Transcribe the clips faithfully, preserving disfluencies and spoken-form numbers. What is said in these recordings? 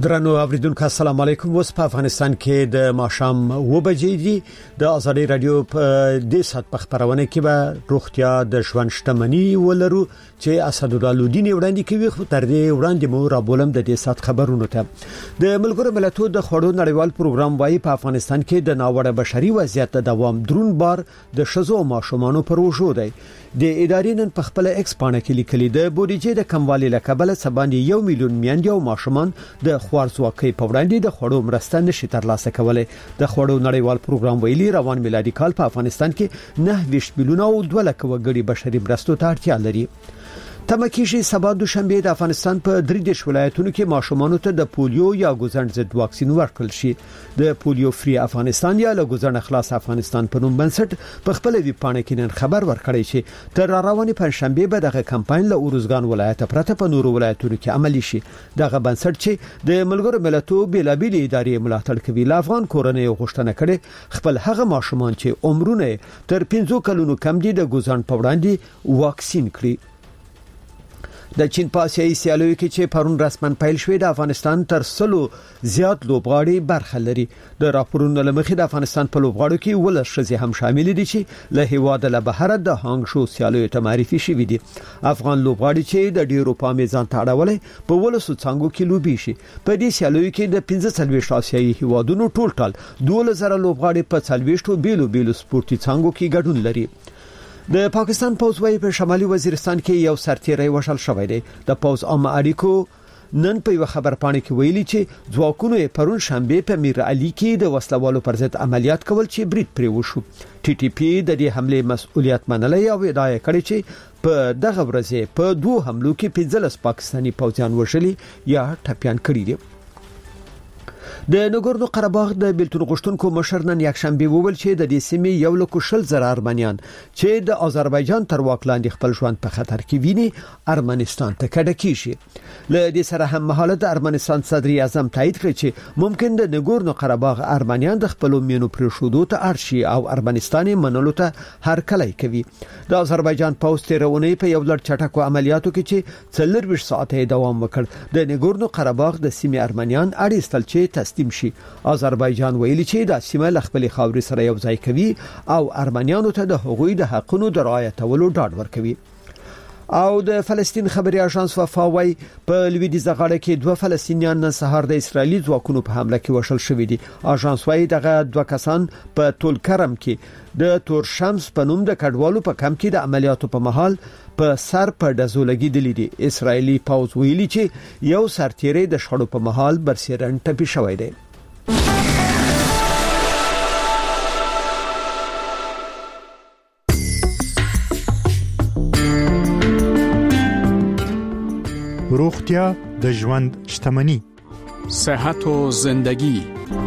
درنو اوریدونکو السلام علیکم. اوس په افغانستان کې د ماښام و بجې دي. د ازادي رادیو په دې سات په خبرونه کې به روغتیا د ژوند شتمنۍ ولرو چې اسد الله لودین وړاندې کوي. خو تر دې وړاندې مو را بولم د دې سات خبرونو ته. د ملګرو ملتونو د خوړو نړیوال پروګرام وايي په افغانستان کې د ناوړه بشري وضعیت د دوام درون بار د شزو ماشومانو پر وژو دی. د ادارې نن په خپل ایکس پاڼه کې لیکلي د بودیجې د کموالي لکبل سباندې یو میلیون میندې او ماشومان د خوارځواکۍ په وړاندې د خوړو مرسته نشي ترلاسه کولای. د خوړو نړیوال پروګرام ویلي روان میلادي کال په افغانستان کې نه ویشت میلیونه او دوه لک وګړي بشري مرستو ته اړتیا لري. تمکیشي سبا دوشنبه د افغانستان په درې دیش ولایتونو کې ماشومانو ته د پولیو یا ګوزڼ ضد واکسین ورکړل شي. د پولیو فری افغانستان یا له ګوزڼ خلاص افغانستان په نوم بنسټ په خپل ویب پاڼه کې نن خبر ورکړی چې تر روانې پنځشنبه به دغه کمپاین له اورزګان ولایت پرته په نورو ولایتونو کې عملی شي. دغه بنسټ چې د ملګرو ملتونو بیلابېل ادارې ملاتړ کوي له افغان کورنۍ غوښتنه کړي خپل هغه ماشومان چې عمرونه تر پنځه کلونو کم دي د ګوزڼ په وړاندې واکسین کړي. د چین په آسیایي سیالیو کې چې پرون رسمن پیل شوې د افغانستان تر سلو زیات لوبغاړي برخه لري. د راپورونو لمخې د افغانستان په لوبغاړو کې ولس شزي هم شامل دي چې له هیواده له بهر د هانګ شو سیالیو ته معرفي شوي دي. افغان لوبغاړي چې د ډیرو په میزان تاړولې په ولسو څنګه کې لوبي شي. په دې سیالیو کې د پنځه څلويشت آسیایي هیوادونو ټول ټال دوه زره لوبغاړي په څلويشت بیلو بیلو سپورتي څنګه کې ګډون لري. د پاکستان پوز وايي په شمالي وزیرستان کې یو سرتیری وشل شوی دی. د پوز عام اړیکو نن په یو خبر پاڼه کې ویلي چې ځواکونو پرون شنبه په میر علي کې د وسلوالو پر ضد عملیات کول چې برید پرې وشو. ټي ټي پی د دې حمله مسؤلیت منلې او ادعا کړې چې په دغه ورځ په دوه حملو کې پنځلس پاکستاني پوځیان وژلي یا ټپيان کړي دي. د نګورنو قرهباغ د بیلتون غشتونکو مشر نن یکشنبه وویل چې د دې سیمې یو لک شل زره ارمنیان چې د آذربایجان تر واک لاندې خپل ژوند په خطر کې ویني ارمنستان ته کډه کیږي. له دې سره هم مهاله د ارمنستان صدر اعظم تایید کړ چې ممکن د نګورنو قرهباغ ارمنیان د خپل مینو پرشودو ته ارشي او ارمنستان منلو ته هر کله کوي. د آذربایجان پوسټ تیرونی په یو لړ چټکو عملیاتو کې چې څلور ویشت ساعته دوام وکړ د نګورنو قرهباغ د سیمې ارمنیان اړیستل چې تسلیم شي. آذربایجان ویلي چې د سیمه ل خپل خاوري سره یو ځای کوي او ارمنیانو ته د حقوقي د حقونو د رعایتولو ډاډ ورکوي. او د فلسطین خبري اژانس وفا وايي په لویدیځ غاړه کې دوه فلسطینیان نن سهار د اسرایلی ځواکونو په حمله کې وشل شوې دي. اژانس وايي دغه دوه کسان په تول کرم کې د تور شمس په نوم د کډوالو په کمپ کې د عملیاتو په محل په سر په دزو لګیدلې دي. اسرایلی پوز ویلي چې یو سرتیری د شړو په محل برسېرن ټپي شوی دی. روغتیا د ژوند شتمنۍ. صحت و زندگی.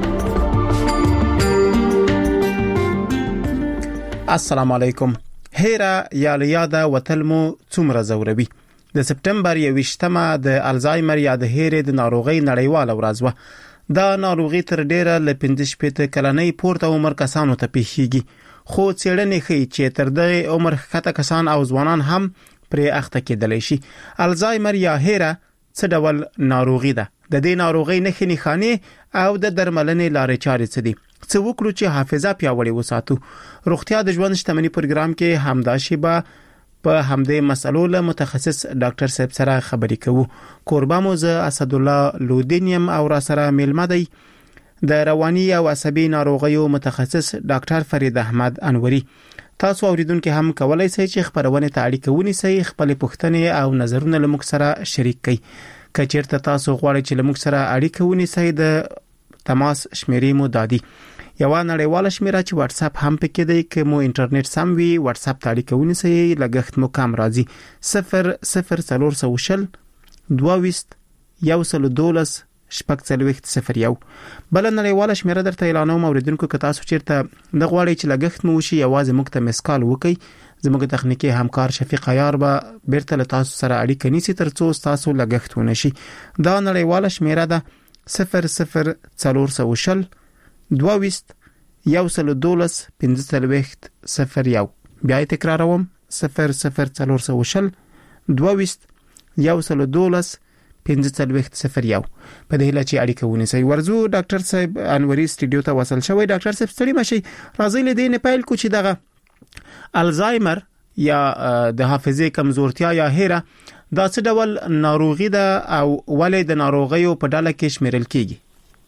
السلام علیکم. هیرا یا لیاده وتلمو څومره زوروي. د سپټمبر یوویشتمه د الزایمر یا د هیرې د ناروغۍ نړیواله ورځ وه. دا ناروغي تر ډیره ل پنځه شپږ کلنۍ پورته عمر کسانو ته پیښیږي. خو څېړنې ښیي چې تر دغه عمر ښکته کسان او ځوانان هم پرې اخته کېدلی شي. الزایمر یا هیره څه ډول ناروغي ده؟ د دې ناروغۍ نښې نښانې او د درملنې لارې چارې څه دي؟ څه وکړو چې حافظه پیاوړې وساتو؟ روغتیا د ژوند شتمنۍ پروګرام کې همدا شیبه په همدې مسلو له متخصص ډاکټر صاحب سره خبرې کوو. کوربه مو زه اسد الله لودین یم او را سره میلمه دی د رواني او عصبي ناروغیو متخصص ډاکټر فرید احمد انوري. تاسو اوریدونکو هم کولای شئ چې خبرونه ته اړیکه ونیسئ، خپل پوښتنې او نظرونه له موږ سره شریک کړئ. که چیرته تاسو غواړئ چې له موږ سره اړیکه ونیسئ د تماس شمیرې مو دادي. یو نړیواله شمیره چې واتس اپ هم پکې دی. که مو انټرنیټ سم وي واتس اپ ته اړیکه ونیسئ، لګښت مو کم راځي. صفر صفر څلور سوه شل دوه ویشت یو سل دولس شپږ څلوېښت صفر یو. بل نړیواله شمیره درته اعلانوم اوریدونکو. که تاسو چیرته د غواړئ چې لګښت مو وشي یوازې موږ ته میس کال وکړئ. زموږ تخنیکی همکار شفیق عیار به بیرته له تاسو سره اړیکه نیسي ترڅو تاسو لګښت ونه شي. دا نړیواله شمیره ده صفر صفر څلور سوه شل دوه ویشت یو سل دولس پنځه څلوېښت صفر یو. بیا یې تکراروم صفر صفر څلور سوه شل دوه ویشت یو سل دولس پنځه څلوېښت صفر یو په دې هله چې اړیکه ونیسئ. ورزو ډاکټر صاحب انوري سټوډیو ته وصل شوی. ډاکټر صاحب ستړي مشي، راځي له دې نه پیل کو چې دغه الزایمر یا د حافظې کمزورتیا یا هیره دا څه ډول ناروغي ده او ولې د ناروغیو په ډله کې شمیرل کیږي؟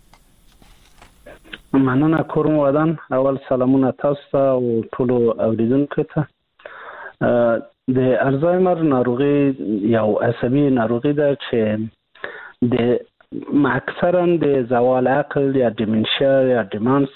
مننه کوم ودان. اول سلامونه تاسو ته او ټول اوریدونکو ته. د الزایمر ناروغي یو عصبي ناروغي ده چې د اکثرا د زوال عقل یا ډیمنشیا یا ډیمانس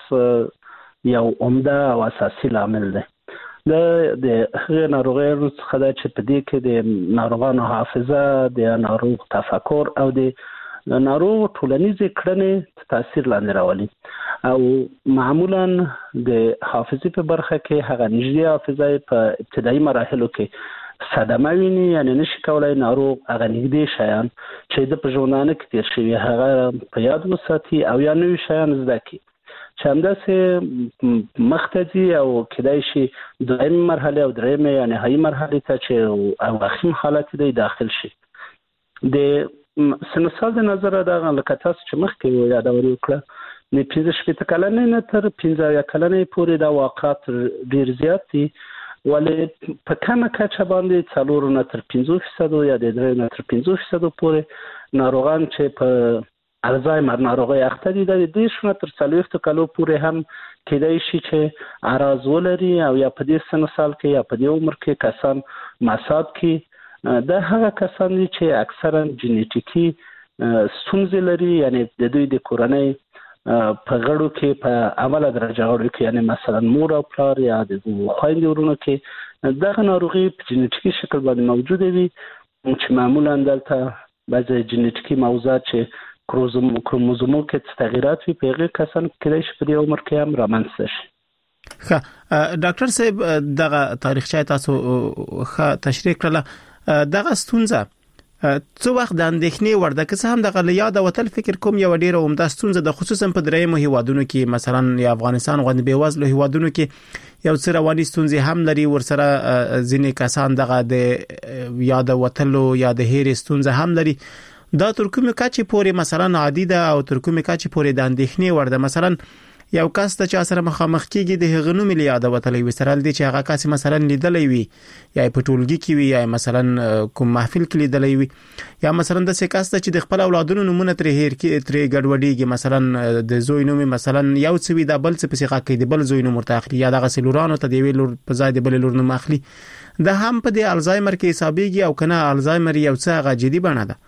یو عمده او اساسي لامل ده. د د هغه ناروغي څخه ده چې په دې کې د ناروغانو حافظه، د ناروغ تفکر او د ناروغ ټولنیزې کړنې تاثیر لاندې راولي او معمولا د حافظې په برخه کې هغه نږدې حافظه په ابتدایي مراحلو کې صدمه ویني، یعنی نشي کولای ناروغ هغه نږدې شیان چې د په ژوندانه کې تیر شوي هغه په یاد وساتي او یا نوي شیان زده کړي چې همداسې مختزي او کېدای شي دویم مرحله او درېمه یا نهایي مرحله ته چې او وخیم حالت دی داخل شي. د سنسال د نظر دا لکه تاسو چې مخکې یادوري وکړه نه پنځه شپږ کلنې نه تر پنځه یا کلنې پورې دا واقعات ډیر زیات دي، ولې په کومه کچه باندې څلور نه تر پنځه فیصد یا د درې نه تر پنځه فیصد پورې ناروغان چې په الزایمر ناروغي اخته دي د دې شنه تر څلوېښت کالو پورې هم کېدای شي چې اراز ولري او یا په دې سنسال کې یا په دې عمر کې کسان مصاب کې دا هغه کسان دي چې اکثرا جینیټیکي ستونزې لري، یعنی د دوی د کورنۍ په غړو کې په اوله درجه غړو کې یعنی مثلا مور او پلار یا د خویندې ورونو کې دغه ناروغي په جینیټیکي شکل باندې موجوده وي چې معمولا دلته بعضې جینیټیکي موضوعات چې کروموزومو کې تغیرات وي په هغه کسان کېدای شي په دې عمر کې هم رامنځته شي. ښه ډاکټر صاحب دغه تاریخچه تاسو ښه تشریح کړله. دغه ستونزه څو وخت د اندېښنې وړ ده؟ که څه هم دغه یاد وتل فکر کوم یو ډیره عمده ستونزه ده، خصوصا په درېیمو هیوادونو کې مثلا یا افغانستان غوندې بېوزلو هیوادونو کې یو څه رواني ستونزې هم لري، ورسره ځینې کسان دغه د یاد وتلو یا د هېرې ستونزه هم لري. دا تر کومه کچې پورې مثلا عادي ده او تر کومه کچې پورې د اندېښنې وړ ده؟ مثلا یو کس ته چې سره مخامخ کیږي د هغه نوم یاد وتلی وي سره دي چې هغه کس مثلا لیدلې وي یا په ټولګي کې وي یا مثلا کوم محفل کې لیدلې وي یا مثلا د څه کس ته چې د خپل اولادونو نمونه تر هیر کې تر ګډوډيږي، مثلا د زوی نوم مثلا یو څه وي د بل څه په څه کې د بل زوی نوم مرتاخلي یا د غسلورانو ته دی ویل په ځای د بل لور نوم اخلي. دا هم په د الزایمر کې حسابيږي او کنه الزایمر یو څه غجدي بڼه ده؟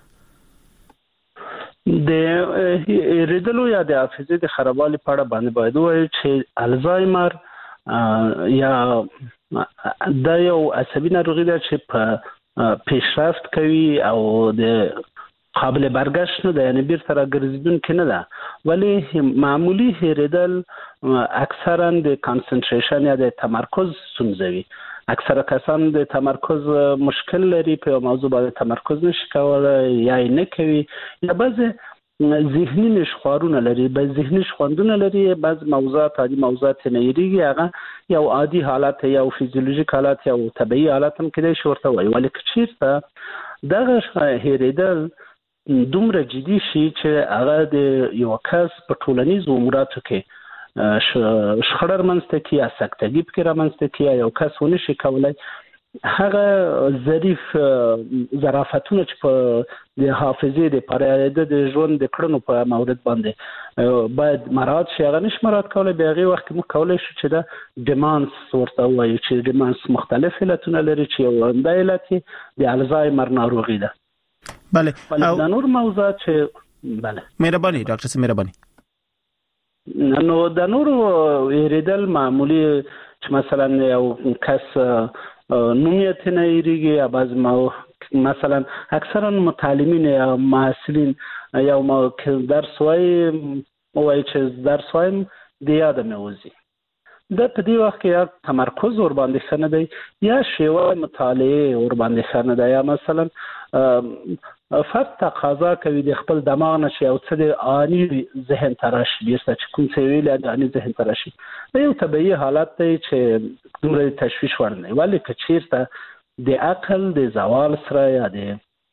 د ریدلو یا د حافظې د خرابوالي په اړه باندې باید وایي چې الزایمر یا د یو عصبي ناروغي ده چې په پیشرفت کوي او د قابل برگشت نه ده، یعنی بیرته راګرځېدونکې نه ده، ولی معمولی هېرېدل اکثرا د کانسنټریشن یا د تمرکز ستونزه وي. اکثره کسان د تمرکز مشکل لري، په یو موضوع باندې تمرکز نشي کولای یا یې نه کوي، یا بعضې ذهني نشخوارونه لري، بعض ذهني شخوندونه لري، بعض موضوعات عادي موضوعات نه یریږي، هغه یو عادي حالت یو فیزیولوژیک حالت یو طبیعي حالت هم کېدای شي ورته وایي. ولې که چېرته دغه هېرېدل دومره جدي شي چې هغه د یو کس په ټولنیزو اموراتو کې شخړه رامنځته کړي یا سکتګي پکې رامنځته کړي، یو کس ونه شي کولای هغه ظریف ظرافتونه چې په د حافظې لپاره د ژوند د کړنو په مورد باندې باید مراعات شي، هغه نشي مراعات کولای. بیا هغې وخت کې موږ کولی شو چې د ډیمانس ورته ووایو چې ډیمانس مختلف علتونه لري چې یو عمده علت یې د الزایمر ناروغي ده. بله دا نور موضوعات چې بله مهرباني ډاکټر صاحب مهرباني. نو د نورو هېرېدل معمولی چې مثلا یو کس نوم یې ته نه هېرېږي، یا بعض مثلا اکثرا متعلمین یا محصلین یو درس وایي وایي چې درس وایم د یاده مې وځي، دا په دې وخت کې یا تمرکز ور باندې ښه نه دی یا شیوه مطالعې ور باندې ښه نه دی، یا مثلا فرد تقاضا کوي د خپل دماغ نه چې یو څه د آني ذهن ته راشي، بیرته چې کوم څه ویل د آني ذهن ته راشي. دا یو طبیعي حالت دی چې دومره تشویش وړ نه دی. ولې که چېرته د عقل د زوال سره یا د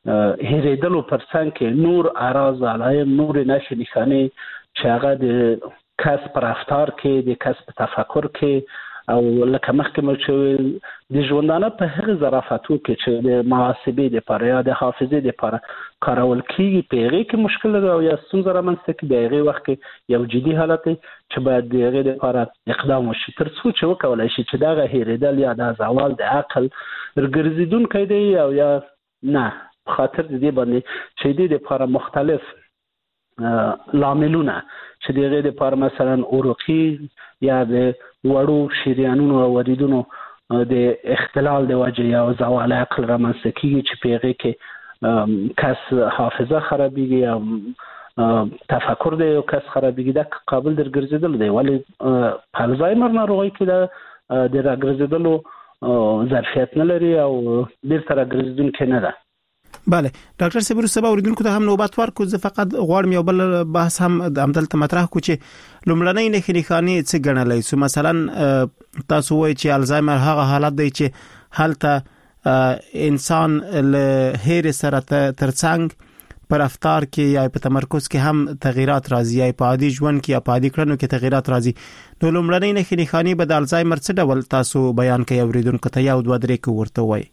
هریدلو پرڅنګ کې نور اعراض علایم نور نښې نښانې چې هغه د کس پر رفتار کې د کس په تفکر کې او لکه مخکې مو چې د ژوندانه په هغه ظرافتو کې چې د محاسبې لپاره یا د حافظې لپاره کارول کېږي په هغه کې مشکل او یا ستونزه رامنځته کېږي د هغه وخت کې یو جدي حالت چې باید د هغه لپاره اقدام وشي تر څو چې وکولای شي چې دغه هریدل یا د زوال د عقل ورګرځیدونکی دی او یا نه په خاطر دې باندې چې دې لپاره مختلف لاملونه چې دغه لپاره مثلا اوروقي یا د وړو شریانونو او وریدونو د اختلال د وجه یا زوال عقل رامنځته کیږي چې په هغه کې کس حافظه خرابېږي او تفکر دی او کس خرابېږي دا قابل در ګرځیدل دی ولی الزایمر ناروغي کې دا د راګرځیدلو ظرفیت نه لري او ډیر تر راګرځیدونکې نه ده. بله ډاکټر صبر سبا اوریدونکو ته هم نوبت ورکو زه فقط غواړم یو بل بحث هم د عمدلته مطرح کو چې لومړنۍ نښې نښانې څه ګڼلای سو مثلا تاسو وایي چې الزایمر هغه حالت دی چې هلته انسان له هیر سره ترڅنګ پر رفتار کې یا په تمرکز کې هم تغیرات راځي یا په عادي ژوند کې یا په عادي کړنو کې تغیرات راځي نو لومړنۍ نښې نښانې به د الزایمر څه ډول تاسو بیان کوي اوریدونکو ته یو دوه درې کې ورته وایي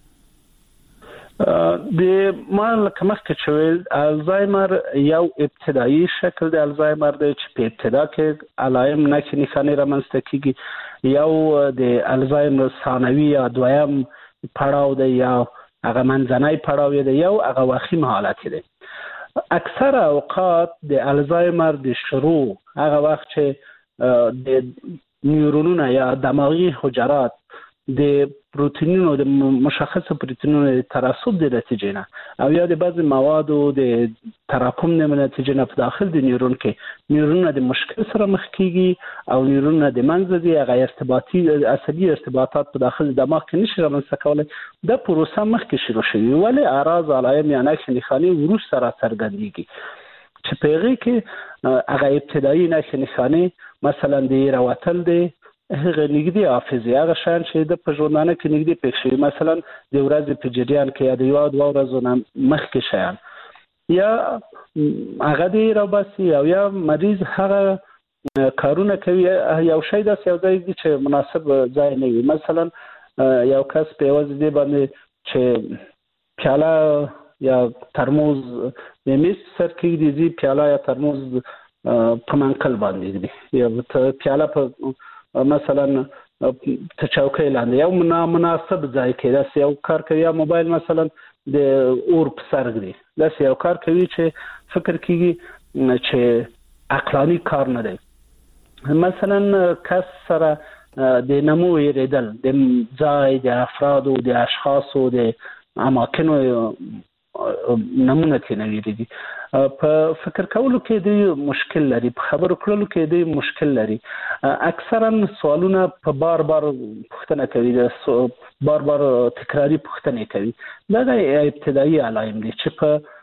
د ما لکه مخکې چې ویل الزایمر یو ابتدایي شکل د الزایمر دی چې په ابتدا کې علایم نښې نښانې رامنځته کیږي یو د الزایمر ثانوي یا دویم پړاو دی یا هغه منځنی پړاو دی یو هغه وخیم حالت دی. اکثر اوقات د الزایمر د شروع هغه وخت چې د نیورونونه یا دماغي حجرات د پروتینونو د مشخصه پروتینونو ترسب د نتیجې نه او یا د بعض موادو د تراکم نه نتیجې نه په داخل د نیورون کې نیورونونه د مشکل سره مخ کیږي او نیورونونه د منځ دي هغه ارتباطي عصبي ارتباطات په داخل دماغ کې نشي رامنځته کولای د پروسه مخ کې شروع شوی ولی اعراض علایم یا نښې نښانې وروسته سره څرګندېږي چې په هغه کې هغه ابتدایي نښې نښانې مثلا د راوتل دی هغه نږدې حافظه هغه شان چې د په ژوندانه کې نږدې پېښ شي مثلا د ورځې په جریان کې یا د یو دوه ورځو نه مخکې شیان یا هغه دی راوباسي او یا مریض هغه کارونه کوي یو شی داسې یو ځای دی چې مناسب ځای نه وي مثلا یو کس په یوازې دی باندې چې پیاله یا ترموز د میز سر کې دی پیاله یا ترموز په منقل باندې دی یا پیاله په مثلا ته چوکۍ لاندې یو نامناسب ځای کې داسې یو کار کوي یا موبایل مثلا د اور په سر ږدي داسې یو کار کوي چې فکر کېږي چې عقلاني کار نه دی. مثلا کس سره د نمو هېرېدل د ځای د افرادو د اشخاصو د اماکنو نمونه کې نه ویریږي په فکر کولو کې د مشکل لري په خبرو کولو کې د مشکل لري اکثرا سوالونه په بار بار پوښتنه کوي د بار بار تکراری پوښتنه کوي دا د ابتدایي علایم دي چې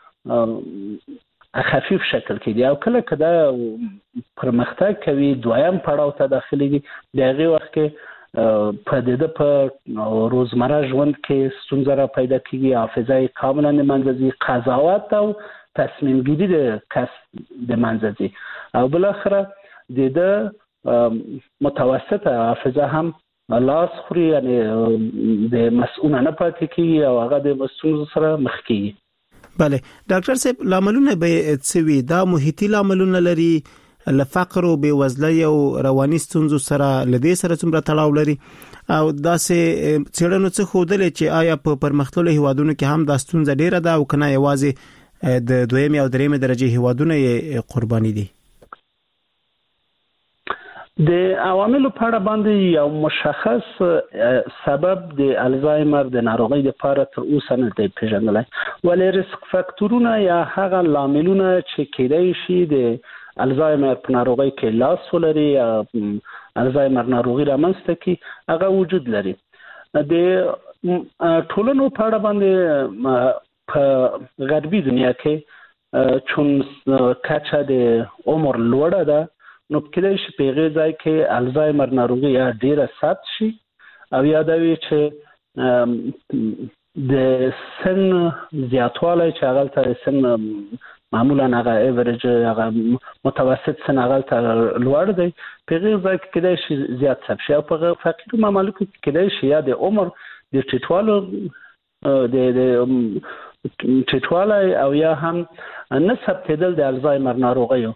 په خفیف شکل کې دي او کله کله پرمختګ کوي دویم پړاو ته داخليږي دغه وخت کې په دې په روزمره ژوند کې ستونزې را پیدا کیږي حافظه کاملا نه منځي قضاوت او تصمیم گیری د کس د منځي او بل اخره د متوسطه حافظه هم لاس خوري یعنی د مسؤل نه پاتې کیږي او هغه د مسؤل سره مخ کیږي. بله ډاکټر صاحب لاملونه به څه وي دا محیطي لاملونه لري لفقر او بېوزلۍ او رواني ستونزو سره لدې سره څومره تړاو لري او داسې څېړنو څه ښودلې چې آیا په پرمختللو هیوادونو کې هم دا ستونزه ډیره ده او کنه یوازې د دویمې او درېمې درجې هیوادونو یې قرباني دي؟ د عواملو په اړه باندې یو مشخص سبب د الزایمر د ناروغۍ لپاره تر اوسه نه دی پیژندل ولې ریسک فاکتورونه یا هغه لاملونه چې کېدای شي د الزایمر په ناروغۍ کې لاس ولري یا الزایمر ناروغي رامنځته کی هغه وجود لري. د ټولنو په اړه باندې په غربي دنیا کې چون کچه د عمر لوړه ده نو کله چې په غیر ځای کې الزایمر ناروغي یا ډیره سخت شي او یا دا وی چې د سن زیاتوالی چې هغه ته سن معمولا هغه ایوریج هغه متوسط سن هغه ته لوړ دی، په غیر ځای کې کېدای شي زیات ثبت شي، او په فقیر ممالکو کې کېدای شي یا د عمر د ټیټوالو د د ټیټوالی او یا هم نه ثبتېدل د الزایمر ناروغیو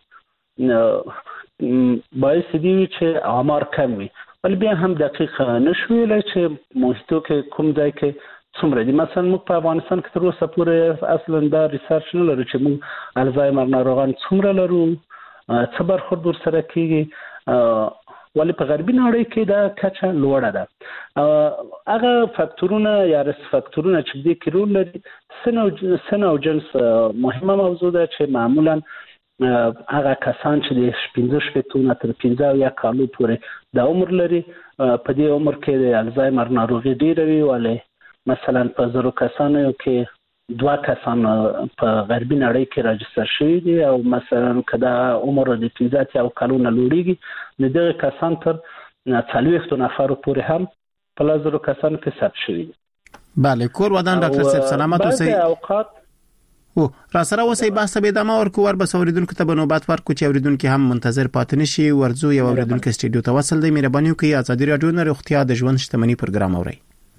باعث دی چې آمار کم وي، ولی بیا هم دقیق نشو ویلی چې محیطو کې کوم ځای کې څومره دي. مثلا موږ په افغانستان کې تر اوسه پورې اصلا دا ریسرچ نه لرو چې موږ الزایمر ناروغان څومره لرو، څه برخورد ورسره کېږي، ولی په غربي نړۍ کې دا کچه لوړه ده. هغه فاکتورونه یا ریسک فاکتورونه چې دې کې رول لري، سن او جنس مهمه موضوع ده چې معمولا هغه کسان چې د پنځه شپېتو نه تر پنځه اویا کالو پورې د عمر لري، په دې عمر کې د الزایمر ناروغي ډېره وي، ولی مثلا په زرو کسانو کې دوه کسان په غربي نړۍ کې راجستر شوي دي، او مثلا که دا عمر د پنځه اتیا کالو نه لوړېږي د دغه کسان تر څلوېښتو نفرو پورې هم په لس زرو کسانو کې ثبت شوي دي. بله، کور ودان ډاکټر صاحب سلامت اوسئ. بعضې اوقات او را سره اوسئ، بحث به ادامه ورکو، ور بس اوریدونکو ته به نوبت ورکو چې اوریدونکو هم منتظر پاتې نشي. ورځو یو اوریدونکو استډیو ته وصل دی. مهرباني وکړئ ازادي رادیو نه روغتیا د ژوند شتمنۍ پروګرام اورئ.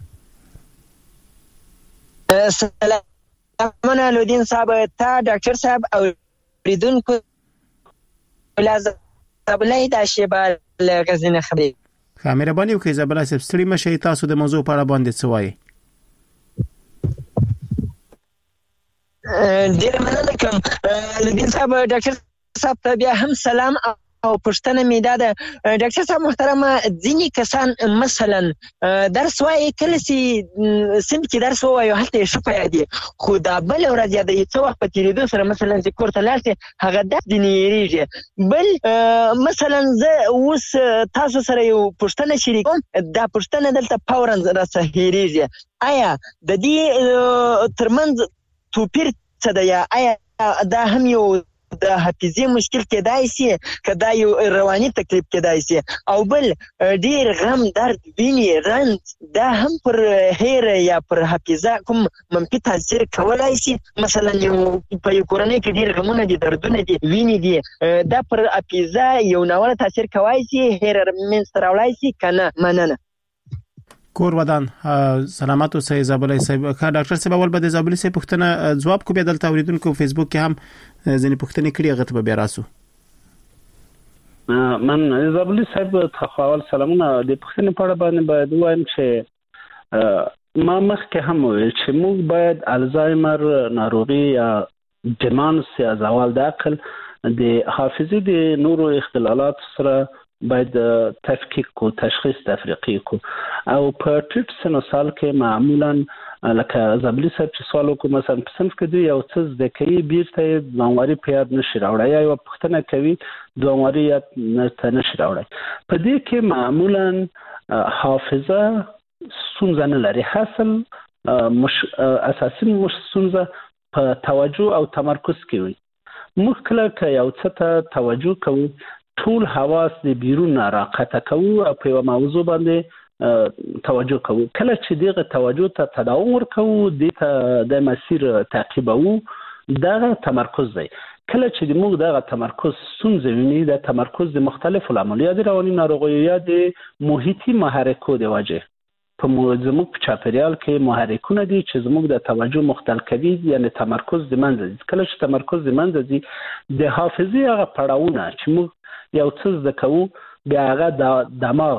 سلام علودین صاحب، تا ډاکټر صاحب او اوریدونکو لازم تبلای د شیبال غزنه خبري. خا مهرباني وکړئ زبر صاحب ستړي مشي، تاسو د موضوع په اړه باندې څه وایي؟ ډیر مننه کوم لودین صاحب. ډاکټر صاحب ته بیا هم سلام او پښتنه میدا ده. ډاکټر صاحب محترمه، ځینې کسان مثلا درس وایي، کله چې سم کې درس وایي هلته یې ښه په یاد وي، خو دا بل ورځ یا د څه وخت په تېرېدو سره مثلا چې کور ته لاړ شي هغه درس ځینې هېرېږي. بل مثلا زه اوس تاسو سره یو پوښتنه شریکوم، دا پوښتنه دلته فورا راڅخه هېرېږي. آیا د دې ترمنځ توپیر څه ده، یا آیا دا هم یو د حافظې مشکل کېدای شي، که دا یو رواني تکلیف کېدای شي، او بل ډیر غم، درد، وینې، رنځ، دا هم پر هیره یا پر حافظه کوم منفي تاثیر کولای شي؟ مثلا یو په یو کورنۍ کې ډیر غمونه دي، دردونه دي، وینې دي، دا پر حافظه یو ناوړه تاثیر کولی شي، هیره منځته راوړی شي که نه؟ مننه. کور ودان سلامت اوسئ زابلي صاحب. کا ډاکټر صاحب اول به د زابلي صاحب پوښتنه جواب کو، بیا دلته اوریدونکو فیسبوک کې هم ځینې پوښتنې کړي، هغه ته بیا راسو. من زابلي صاحب ته اول سلامونه. د پوښتنې په اړه باندې باید وایم چې ما مخکې هم وویل چې موږ باید الزایمر ناروغي یا دیمانس یا زوال د عقل د حافظې د نورو اختلالات سره باید تفکیک کو، تشخیص تفریقی کو، او په ټیټ سن سال کې معمولا لکه زابلي صاحب چې سوال وکړو، مثلا په صنف کې دوی یو څه زده کوي، بیرته یې ځوانواري په یاد نشي راوړی، یا یوه پوښتنه کوي ځوانواري یاد ته نشي راوړی. په دې کې معمولا حافظه ستونزه نه لري، حاصل مش اساسي ستونزه په توجه او تمرکز کې وي. موږ کله که یو څه ته توجه کوو، ټول حواس د بیرون راقطه کوو او په یوه موضوع باندې توجه کوو. کله چې دغه توجه ته تداوم ورکوو، دې ته د مسیر تعقیبوو، دغه تمرکز دی. کله چې موږ دغه تمرکز ستونزه ویني، د تمرکز د مختلفو لاملونو، یا د رواني ناروغیو یا د محیطي محرکو د وجې په زموږ په چاپیریال کې محرکونه دي چې زموږ د توجه مختل کوي، یعنی تمرکز د منځه ځي. کله چې تمرکز د منځه ځي، د حافظې هغه پړاوونه چې موږ یو څه زده کوو، بیا هغه د دماغ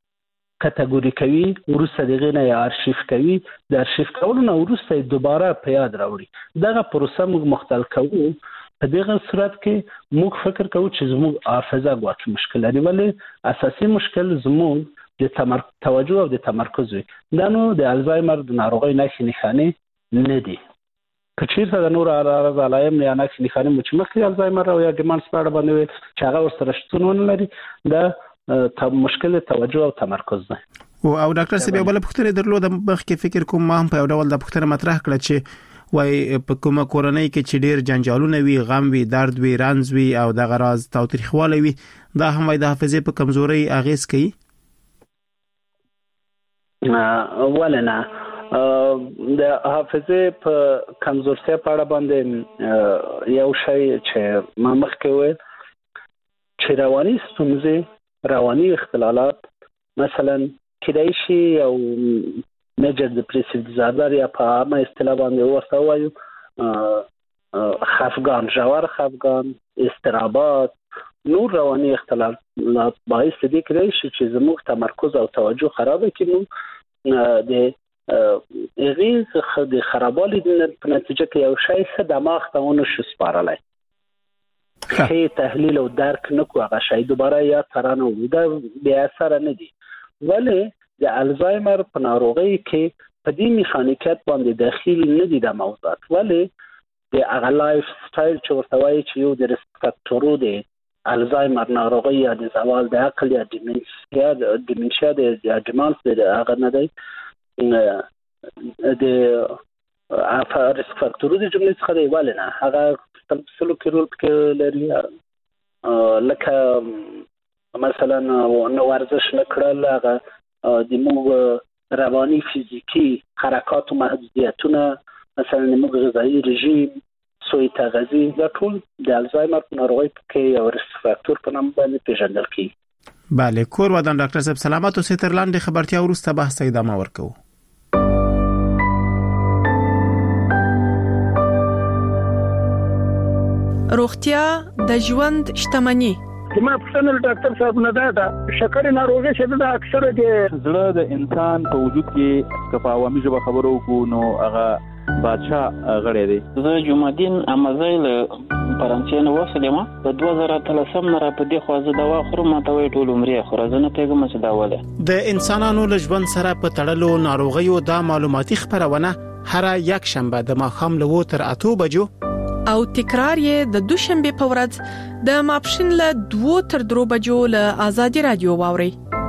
کټګوري کوي، وروسته دغه نه یې ارشیف کوي، د ارشیف کولو نه وروسته یې دوباره په یاد راوړي. دغه پروسه موږ مختل کوو. په دغه صورت کې موږ فکر کوو چې زموږ حافظه ګواکې مشکل لري، ولی اساسي مشکل زموږ د تمرکز توجه او د تمرکز وي. دا نو د الزایمر د ناروغۍ نښې نښانې نه دي. که چیرته د نور اعراض علایم یا نښې نښانې مو چې مخکې الزایمر او یا ډیمانس په اړه باندې ویل چې هغه ورسره شتون ونه لري، دا مشکل توجه او تمرکز دی. او ډاکټر صاحب یو بل پوښتنه درلوده، مخکې فکر کوم ما هم په یو ډول د پوښتنه مطرح کړه چې وای په کومه کورنۍ کې چې ډیر جنجالونه وي، غم وي، درد وي، رنځ وي او د غراز تاوتریخوالی وي، دا هم وای د حافظې په کمزوري اغیز کوي؟ ولنه د حافظه په کمزورتیا په اړه باندې یو شی چې ما مخکې وویل چې رواني ستونزې رواني اختلالات مثلا کېدای شي یو میجر ډیپریسیو ډیزارډر یا په عامه اصطلاح باندې ورته وایو خفګان، ژور خفګان، اضطرابات، نور رواني اختلالات باعث دي کېدای شي چې زموږ تمرکز او توجه خراب کړي. د هغه د خرابوالي په نتیجه کې یو شی څه دماغ ته ونه شي سپارلای، هي تحلیل او درک نکو هغه شی دوباره یا ترانه ودا بیا اثر نه دي. ولی د الزایمر په ناروغي کې په دې میخانیکات باندې داخل نه دي د موضوعات، ولی د هغه لایف سټایل چې ورته وایي چې یو د ریسک فاکټورو دی الزایمر ناروغي یا د زوال د عقل یا ډیمنشیا د ډیمنشیا د ډیمانس د هغه نه دی د ریسک فاکټورو د جملې څخه دی، ولی نه هغه سلوکي رول کې لري، لکه مثلا نو ورزش نکړل، هغه د موږ رواني فیزیکی حرکات و محدودیتونه، مثلا موږ غذایی رژیم، سوی تغذیه، دا ټول د الزایمر ناروغي کې یو ریسک فاکټور په نوم باندې پیژندل کیږي. بله، کور ودان ډاکټر صاحب سلامت اوسئ. تر لاندې خبرتیا وروسته بحث ادامه ورکوو. روغتیا د ژوند شتمني. ما پښتنل ډاکټر صاحب نه دا شکر ناروغي چې دا اکثره د زړه د انسان په وجود کې کپا عوامي ژبه خبرو کو نو هغه بادشاہ غړی دی. زه جمعدین امازیل فرانسې نو وسلم په دوه زره اتلسم نه را په دې خوازه دوا خورم، ماته وی ټول عمرې خورزنه پیغام څه داوله. د انسانانو له ژوند سره په تړلو ناروغیو دا معلوماتي خبرونه هر یک شنبه د ماښام له تر اته بجو او تکرار یې د دوشنبه په ورځ د ماپښین له دوه تر درو بجو له آزادي رادیو واوري.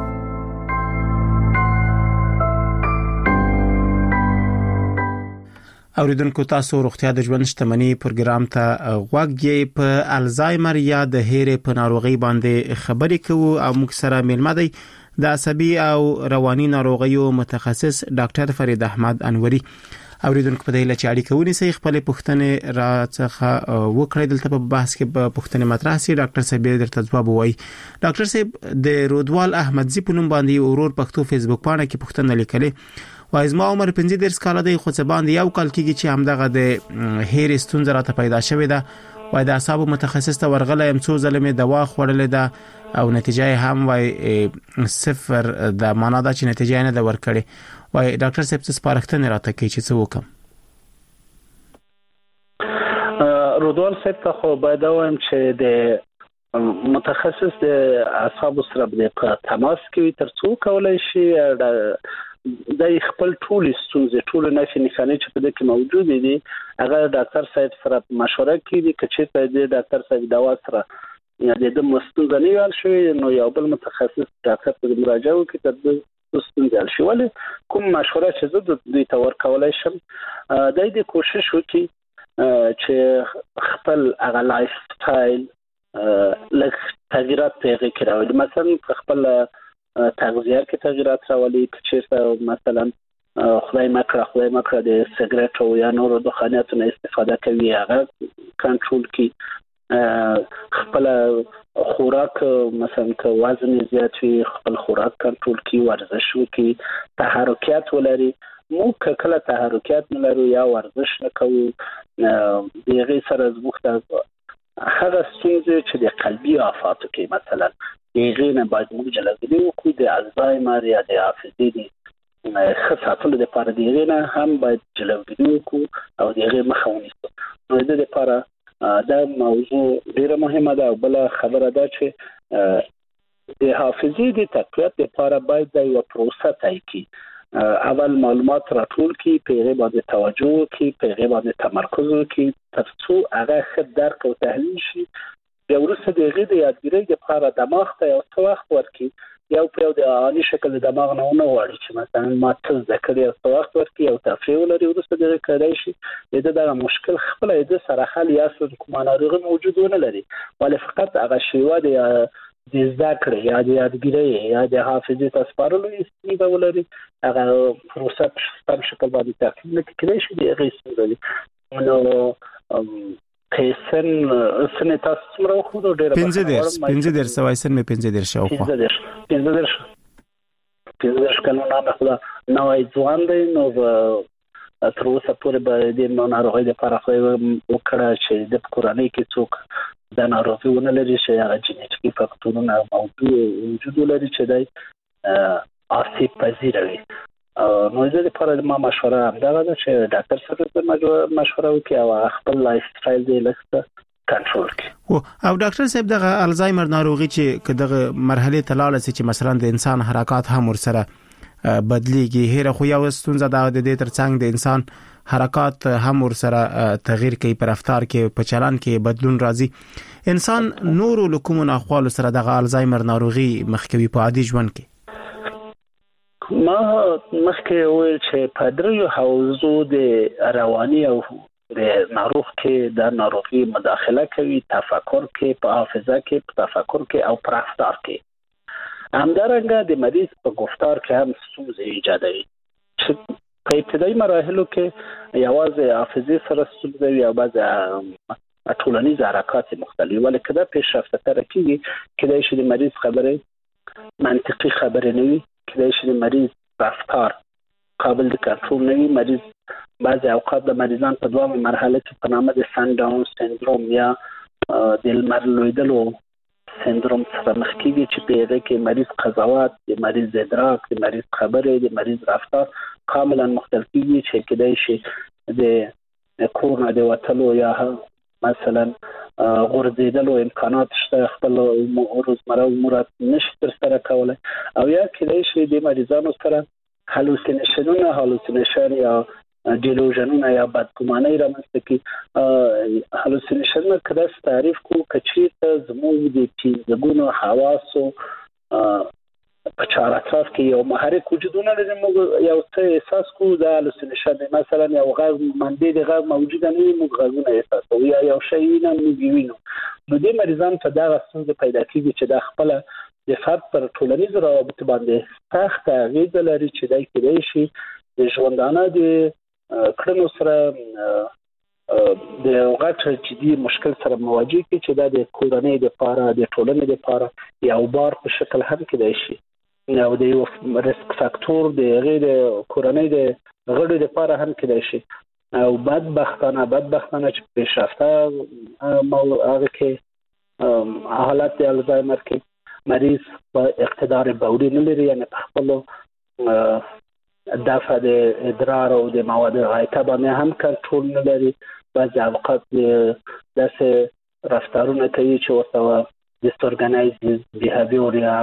اوریدونکو تاسو روغتیا د ژوند شتمني پروګرام ته غوږی په الزایمر یا د هېرې په ناروغي باندې خبرې کوو او موږ سره ملمه دی د عصبي او رواني ناروغیو متخصص ډاکټر فرید احمد انوري. اوریدونکو په دې لچ اړیکه ونیسئ، خپل پوښتنې راڅخه وکړئ. دلته په بحث کې په پوښتنې مطرح سي ډاکټر صاحب درته ځواب وایي. ډاکټر صاحب د رودوال احمدزي په نوم باندې ورور پښتو فیسبوک پاڼه کې پوښتنه لیکلې، وایي زما عمر پنځه دېرش کاله دی، خو څه باندې یو کال کېږي چې همدغه د هېرې ستونزه راته پیدا شوې ده. وایي د اعصابو متخصص ته ورغلی یم، څو ځله مې دوا خوړلې ده او نتیجه یې هم وایي صفر ده، معنا دا چې نتیجه یې نه ده ورکړې. وایي ډاکټر صاحب څه سپارښتنې راته کوي چې څه وکړم؟ رودوال صاحب ته خو باید وایم چې د متخصص د اعصابو سره په تماس کې تر څو کولای شي د خپل ټول ستونزې ټول نفي نښانې چې په دې کې موجود دي هغه ډاکټر صاحب سره مشوره کوي، چې په دې ډاکټر صاحب دوا سره یا د مستوزه نه وال شي نو یو بل متخصص ډاکټر ته مراجعه وکړي تر دې ستونزې شي. ولې کوم مشوره چې زه د دوی ته ورکولای شم د دې کوشش وکړي چې خپل هغه لایف سټایل لکه تغییرات پیغه کړو، مثلا خپل تغذیه کې تغییرات راولي، چې مثلا خدای مکړه خدای مکړه د سیګریټ او یا نورو دخانیاتو نه استفاده کوي هغه کنټرول کړي، خپل خوراک مثلا که وزن زیات وي خپل خوراک کنټرول کړي، ورزش وکړي، تحرکات ولري. مو کله تحرکات نه لرو یا ورزش نه کوو، دغه سره زموږ ته هغه ستونزې چې د قلبي آفاتو کې مثلا دغه نه باید موږ جلوګیری وکړو، د الزایمر یا د حافظې د ښه ساتلو لپاره دغه نه هم باید جلوګیری وکړو او دغه مخه ونیسو. نو د دې لپاره دا موضوع ډیره مهمه ده. او بل خبره ده چې د حافظې د تقویت لپاره باید دا یو پروسه طی کړي. اول معلومات راټول کی، پیغه باندې توجه کی، پیغه باندې تمرکز کی، تر څو هغه ښه درک او تحلیل شي. بیا وروسته دغه د یادګیرۍ لپاره دماغ ته یو څه وخت ورکړي، یو په د عالی شکل دماغ نه ونه غواړي چې مثلا ما څه ذکر یو څه وخت ورکړي او تفریح ولري، وروسته دغه کېدای شي د دغه مشکل خپل د سره حل یا څه کومه ناروغي موجود نه لري، ولې فقط هغه شیوه د د ذکر یا د یادګیری یا د حافظې تاسپارلو استفاده ولري هغه پروسه په شکل باندې تعقیب نه کړي شي د غیص لري نو قیسن سنه تاسو سمره خو ډېر پنځه درس پنځه درس وایسن مې پنځه درس شو خو پنځه درس پنځه درس پنځه درس کله نه خدا نوای ځوان دی نو تر اوسه پورې به د ناروغۍ د پرخه وکړه چې د کورنۍ کې څوک د ناروغي ونه لري چې هغه جینټیکي فاکتورونه موجود وجود لري چې د آسیب پذیر وي نو زه د لپاره ما مشوره دا ده چې ډاکټر سره مشوره وکړي او خپل لایف سټایل دی لکه کنټرول کړي او ډاکټر صاحب دغه الزایمر ناروغي چې دغه مرحله تلاله چې مثلا د انسان حرکات هم ورسره بدلیږي هر خو یو ستونزه د دې ترڅنګ د انسان حرکات هم ورسره تغییر کوي پر رفتار کې په چلن کې بدلون راځي انسان نورو لکومونه خپل سره د الزایمر ناروغي مخکوي په عادي ژوند کې ما مخکې ویل چې په دریو حوزو د رواني او د ناروغ کې د ناروغي مداخله کوي تفکر کې په حافظه کې په تفکر کې او په رفتار کې همدارنګه د مریض په گفتار کې هم ستونزې ایجادوي چې په ابتدایي مراحلو کې یوازې حافظه سره ستونزې وي او بعضې ټولنیز حرکات مختلف ولی که دا پیشرفته تر کېږي کېدای شي د مریض خبرې منطقي خبرې نه وي کېدای شي د مریض رفتار قابل د کنټرول نه وي مریض بعضې اوقات د مریضان په دوامه مرحله کې په نامه د سن ډاون سندروم یا د لمر لویدلو سندروم څخه مخ کېږي چې په هغه کې مریض قضاوت د مریض ادراک د مریض خبرې د مریض رفتار کاملا مختلف کېږي چې کېدای شي د کور نه د وتلو یا مثلا غورځېدلو امکانات شته خپل روزمره امور نشي ترسره کولی او یا کېدای شي د مریضانو سره هلوسینیشنونه هلوسینیشن یا ډیلوژنونه یا بدګماني رامنځته کوي هلوسینیشنونه کله تعریف کو کچې ته زموږ د پنځګونو حواسو په چار اطراف کې یو محرک وجودونه لري موږ یو څه احساس کوو د هلوسینیشن مثلا یو غاز منبع د غاز موجوده نه موږ غازونه احساس کوو یا یو شی نه موږ وینو نو د مریضان په دغه ستونزه پیدا کیږي چې د خپل د فرد پر ټولنیز روابط باندې سخت اغیز لري چې دای کېدای شي د ژوندانه د کړنو سره د غټ جدي مشکل سره مواجه کی چې دا د کورنۍ د لپاره د ټولنې د لپاره یو بار په شکل هم کېدای شي او د یو ریسک فاکتور د غیر کورنۍ د غړو د لپاره هم کېدای شي او بدبختانه بدبختانه چې پیشرفته هغه کې حالت د الزایمر کې مریض په اقتدار بولی نه لري یعنی په خپل دفع د ادرار او د مواد غایطه باندې هم کنټرول نه لري بعضې اوقات داسې رفتارونه کوي چې ورته ډیسورګنایز بیهیویر یا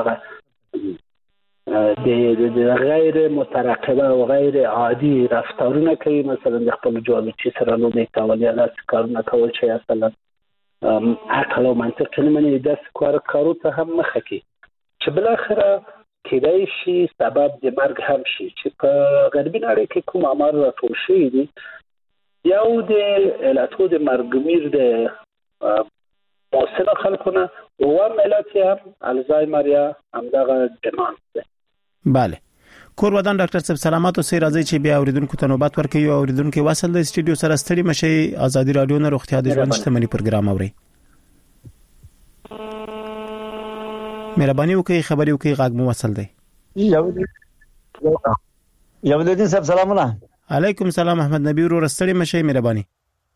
هغه د غیر مترقبه او غیر عادي رفتارونه کوي مثلا د خپل جوابچي سره لوبې کول یا داسې کارونه کول چې اصلا عقل او منطق نه مني داسې کار کارو ته هم مخه کوي چې بالاخره کېدای شي سبب د مرګ هم شي چې په غربي نړۍ کې کوم اعمال راټول شوي دي یو د علتو د مرګمیر د موثره خلکو نه اووم علت یې هم الزایمر یا همدغه ډیمانس دی بله کور ودان ډاکټر صاحب سلامات اوسئ راځئ چې بیا اوریدونکو ته نوبت ورکړو او اوریدونکو وصل د استودیو سره ستړي مشي ازادي رادیو نه روغتیا د ژوند شتمنۍ پروګرام اوري مهرباني وکړئ خبري وکړئ غږ مو وصل دی یو الدین صاحب سلامونه علیکم سلام احمد نبی ورو رستړي مشي مهرباني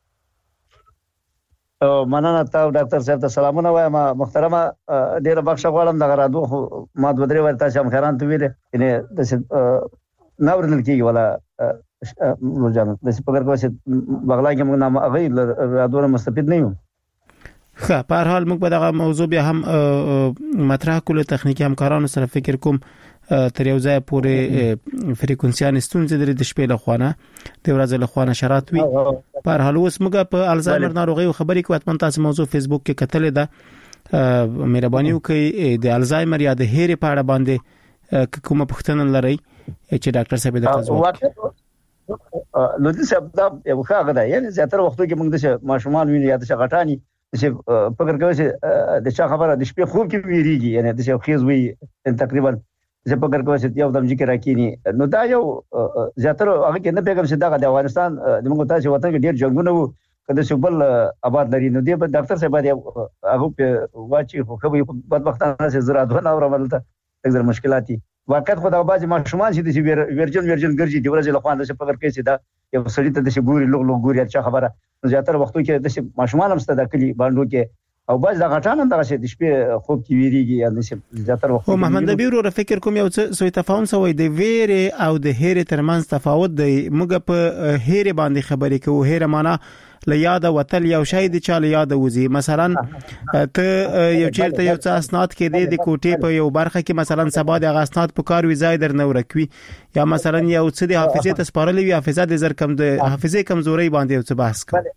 او مننه تاسو ډاکټر صاحب ته سلامونه وایم محترمه ډیره بخښه غواړم دغه رادو ما دوه درې ورته شم خیران ته ویل ان د نور نه کیږي ولا مرجان د سپګر کوڅه بغلا کې موږ نام هغه رادو مستفید نه یو خا په هر حال موږ په دغه موضوع بیا هم مطرح کول تخنیکی همکارانو سره فکر کوم تر یو ځای پورې فریکونسیان ستونزې لري د شپې له خوانه د ورځې له خوانه شرات وي په هر حال اوس موږ په الزایمر ناروغي خبرې کوو اتمن تاسو موضوع فیسبوک کې کتلې ده مهرباني وکړئ د الزایمر یا د هېرې په اړه باندې کومه پوښتنه لرئ چې ډاکټر صاحب د تاسو لودي صاحب دا یو ښه غدا یعنی زیاتره وختو کې موږ د ماشومان ویني یا د غټانی چې فکر کوي چې د چا خبره د شپې خوب کې ویریږي یعنی د څه خیز وی تقریبا چې فکر کوي چې یو دم ذکر راکینی نو دا یو زیاتره هغه کې نه پیغام چې دا د افغانستان د موږ تاسو وطن کې ډیر جنگونه وو کله چې بل آباد لري نو دی په ډاکټر صاحب باندې هغه په واچي خو خو بدبختانه چې زراعت ونه اورملته ډېر مشکلاتي واقعیت خو دا بعضی ماشومان چې د ورجن ورجن ګرځي د ورځې له خوانده څخه فکر کوي چې دا یو سړی ته د شي ګوري لوګ لوګ ګوري چې خبره زیاتره وختو کې د ماشومان هم ستاسو د کلی باندې کې او باز دا غټان هم دا چې د شپې خوب کې ویریږي یا نشي زیاتره وخت او محمد نبی ورو فکر کوم یو څه سوې تفاهم سوی د ویری او د هېره ترمنځ تفاوت دی موږ په هېره باندې خبرې کوو هېره معنا ل یاد وتل یو شی د چاله یاد وزي مثلا ته یو چیرته یو څه اسناد کې د کوټې په یو برخه کې مثلا سبا د اسناد په کار وی ځای در نه ورکوي یا مثلا یو څه د حافظه تسپارلې وی حافظه د زر کم د حافظه کمزوري باندې یو څه بحث کوي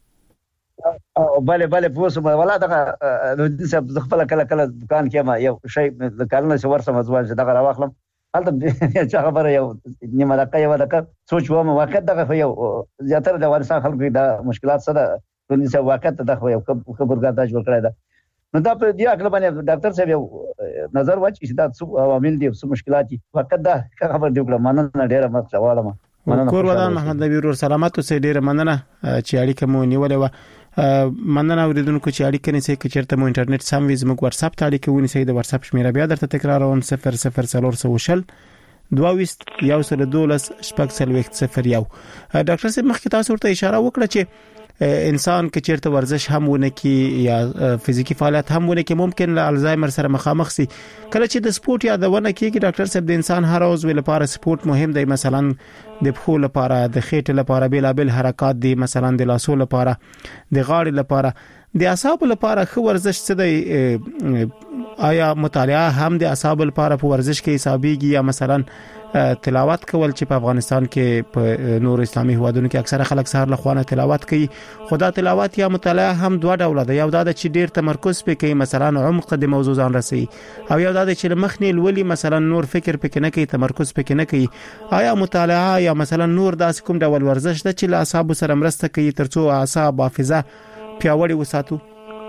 او bale bale پوسو ولا دغه نو د خپل کله کله دکان کې ما یو شی د کارونه څو ورسم ځوان چې دغه راوخلم هلته چې خبره یو نیمه دقیقه یو دقیقه سوچ ومه واقع دغه یو زیاتره د افغانستان خلکو د مشکلات سره د نسو واقع دغه یو خبرګار د جوړ کړی دا نو دا په دې اکل باندې ډاکټر صاحب یو نظر واچ چې دا څه عوامل دي څه مشکلات دي واقع دا خبر دی کړم مننه ډیره مخ سوالم کور ودان محمد نبی ورور سلامات اوسې ډیره مننه چې اړیکه مو نیولې و مننه اوریدونکو چې اړیکه نیسئ چې چیرته مو انټرنیټ سم وي زموږ واتس اپ ته اړیکه ونیسئ د واتس اپ شمیره بیا درته تکراروم صفر صفر صفر صفر دویست یو سل دولس شپږ څلوېښت صفر یو ډاکټر صاحب مخکې تاسو ورته اشاره وکړه چې انسان کې چیرته ورزش هم ونه کی یا فزیکی فعالیت هم ونه کی ممکن له الزایمر سره مخامخ سي کله چې د سپورت یادونه کیږي ډاکټر صاحب د انسان هر عضو لپاره سپورت مهم دی مثلا د پښو لپاره د خېټې لپاره بیلابل حرکات دي مثلا د لاسو لپاره د غاړې لپاره د اعصابو لپاره خو ورزش څه دی آیا مطالعه هم د اعصابو لپاره په ورزش کې حسابيږي یا مثلا تلاوت کول چې په افغانستان کې په نور اسلامي هوادونو کې اکثره خلک سهار له خوانه تلاوت کوي خدا تلاوت یا مطالعه هم دوه ډول ده یو دا چې ډیر تمرکز پکې مثلا عمق د موضوع ځان رسي او یو دا چې مخنی لولي مثلا نور فکر پکې نه کوي تمرکز پکې نه کوي آیا مطالعه یا مثلا نور داس کوم ډول ورزش ده چې له اعصاب سره مرسته کوي ترڅو اعصاب حافظه پیاوړي وساتو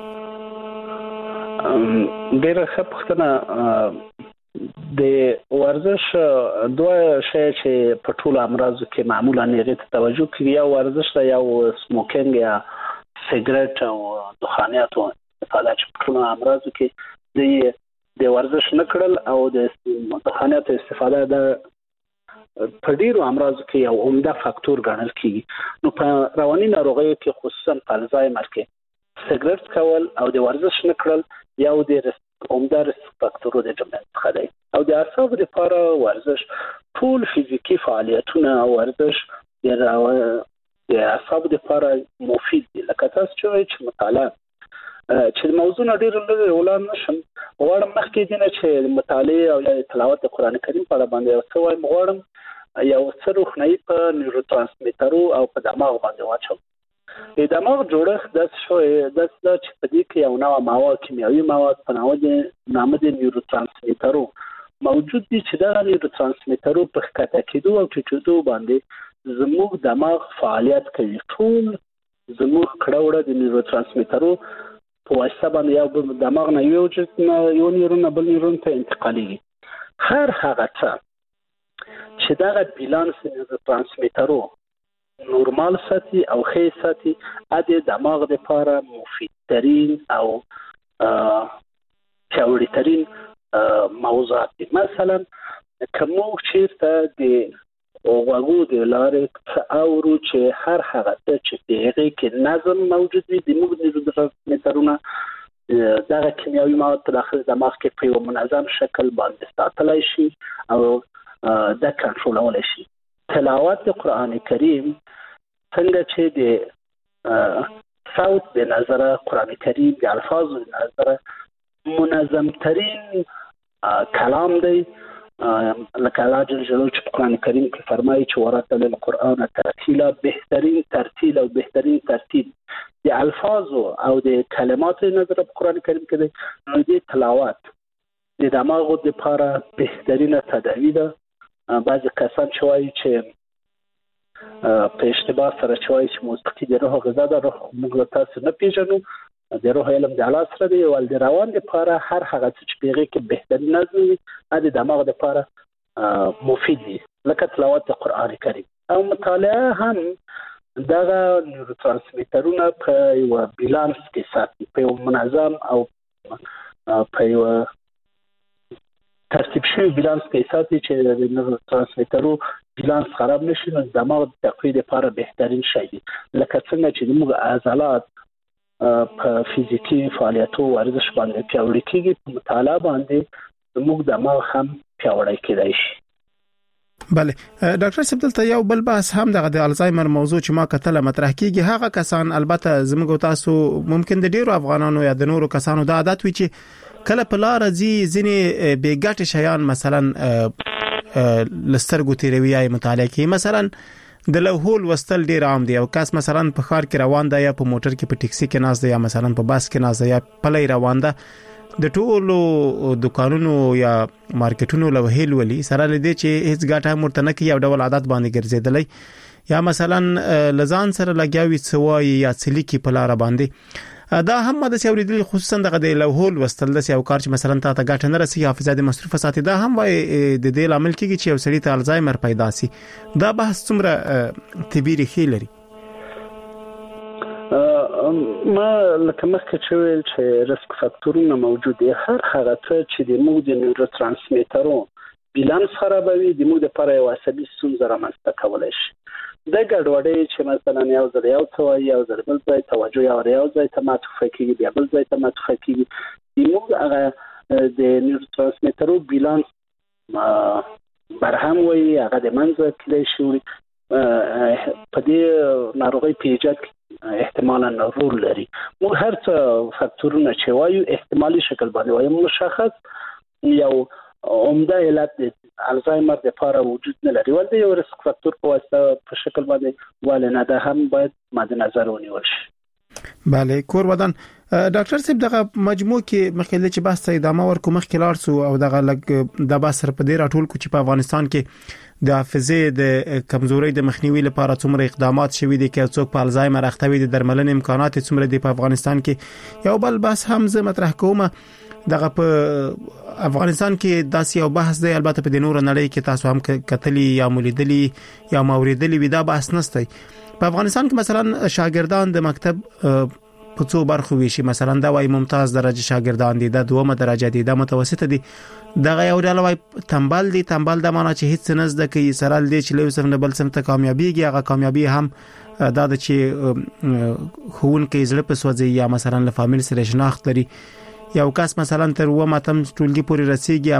ډیره ښه پوښتنه د ورزش دوه شی چې په ټولو امراضو کې معمولا هغه ته توجه کوي یا ورزش یا سموکینګ یا سیګریټ او دخانیات او استفاده چې په ټولو امراضو کې د د ورزش نکړل او د دخانیات استفاده د په ډیرو امراضو کې یو عمده فاکتور ګڼل کیږي نو په رواني ناروغیو کې خصوصا په الزایمر کې سیګریټ کول او د ورزش نکړل یو د عمده ریسک فاکتورو د جملې څخه دی او د اعصابو لپاره ورزش ټول فزیکی فعالیتونه او ورزش د اعصابو لپاره مفید دي لکه تاسو چې مطالعه چې موضوع ډېر لږ ولان نشم غواړم مخکې دینه چې مطالعه او تلاوت قرآن کریم په اړه باندې څه وایم غواړم یو څه روحنی په نیورو ترانسمیټرو او په دماغ باندې واچوم د دماغ جوړښت د شوې د چې په دې کې یو نوع مواد کیمیاوي مواد په نوم د نامه د نیورو ترانسمیټرو موجود دي چې دا نیورو ترانسمیټرو په ښکته کېدو او ټیټېدو باندې زموږ دماغ فعالیت کوي ټول زموږ کړهوړه د نیورو ترانسمیټرو په واسطه باندې یو دماغ نه یو چې یو نیورون بل نیورون ته انتقالېږي هر هغه څه چې دا بیلانس نیورو ترانسمیټرو نورمال ساتي او ښه ساتي د دماغ لپاره مفید ترين او پیاوړی ترين موضوعات دي مثلا کوم چیرته د اوغو د لارې اورو چې هر هغه چې دغه کې نظم موجود وي د موږ د ترانسمیټرونه دغه کیمیاوي مواد په داخل دماغ کې په منظم شکل باندې ساتلای شي او د کنټرولولای شي تلاوت قرآن کریم څنګه چې د صوت به نظر قرآن کریم د الفاظ به نظر منظم ترین کلام دی لکه الله جل جلاله چې قرآن کریم کې فرمایي چې ورتل القرآن ترتیلا بهترین ترتیل او بهترین ترتیب د الفاظ او د کلمات نظر قرآن کریم کې دی نو د تلاوت د دماغ لپاره بهترینه تداوی ده بعضی کسان چې وایي چې په اشتباه سره چې وایي چې موسیقي د روح غذا ده روح موږ تاسو نه پیژنو د روح علم د اعلی سره دی ول د روان لپاره هر هغه چې پیغه کې بهترین نظم وي د دماغ لپاره مفید دي لکه تلاوت قرآن کریم او مطالعه هم دغه نیورو ترانسمیټرونه په یو بیلانس کې ساتي په یو منظم او په یو ترتیب شوی بیلانس کې ساتي چې د نیورو ترانسمیټرو بیلانس خراب نشي نو دماغ د تقویه لپاره بهترین شی دی لکه څنګه چې موږ عضلات په فزیکی فعالیتو ورزش باندې پیاوړي کیږي په مطالعه باندې موږ دماغ هم پیاوړی کیدای شي. بله ډاکټر صاحب دلته یو بل بحث هم دغه د الزایمر موضوع چې ما کتل مطرح کیږي هغه کسان البته زموږ تاسو ممکن د ډیرو افغانانو یا د نورو کسانو د عادت وي چې کله په لار ځي ځینې بیګټ شیان مثلا لسترګو تیروي یا مطالعه کوي مثلا د لوهول وستل ډیر عام دی او کس مثلا په ښار کې روان دی یا په موټر کې په ټیکسي کې ناست دی یا مثلا په باس کې ناست دی یا پلی روان دی د ټولو دکانونو یا مارکیټونو لوهیل ولي سره لدی چې هیڅ ګټه مرته نه کوي او ډول عادت باندې ګرځیدلی یا مثلا لزان سره لګیاوي څوای یا څلی کې په لار باندې دا هم د سیوریدل خصوصا دغه د لوهول وستل د سیو کار چې مثلا تا ته ګټه نه رسي حافظه د مصرف ساتي دا هم وای د دې عامل کیږي چې یو سړی ته الزایمر پیدا سي دا بحث څومره طبي ریښې لري. ما لکه مخکې چې ویل چې ریسک فاکتورونه موجود دي هر هغه څه چې د موږ د نیورو ترانسمیټرو بیلانس خرابوي د موږ لپاره یو عصبي ستونزه رامنځته کولای شي. د ګډوډۍ چې مثلا یو ځل یو څه یو ځل بل ځای توجه یو یو ځای ته ماتوفه کیږي بیا بل ځای ته ماتوفه کیږي د موږ هغه د نیورو ترانسمیټرو بیلانس برهم وي هغه د منځ کې شي په دې ناروغي پیجات احتمالاً رول لري. مو هر څه فاکتورونه چې وایو احتمالي شکل باندې وایو مشخص یو عمده علت د الزایمر د لپاره وجود نه لري ولته یو ریسک فاکتور په واسطه په شکل باندې ولنه ده هم باید مد نظر ونیول شي. بله کور ودان ډاکټر صاحب دغه مجموع کې مخکې چې بحث ادامه ورکو مخکې لاړ سو او دغه لګ د باسر په ډیر ټول کو چې په افغانستان کې د حافظې د کمزوري د مخنیوي لپاره څومره اقدامات شوي دي چې څوک په الزایمر اخته وي د درملنې امکانات څومره دي په افغانستان کې یو بل بحث هم زه مطرح کوم دغه په افغانستان کې داسې یو بحث دی البته په د نور نړۍ کې تاسو هم کتلی یا مولیدلی یا موریدلی ودا بحث نشته په افغانستان کې مثلا شاګردان د مکتب په څو برخو ویشي مثلا دا وای ممتاز درجه شاګردان دي د دومره درجه دي د متوسطه دي دغه یو ډول وای تنبل دي تنبل د معنا چې هیڅ نه زده کوي سره دې چې له سم نه بل سم ته کامیابیږي هغه کامیابی هم دا د چې خون کې زړه په سوځي یا مثلا له فامیل سره شناخت لري یو کس مثلا تر و ماتم ټولګي پورې رسیږي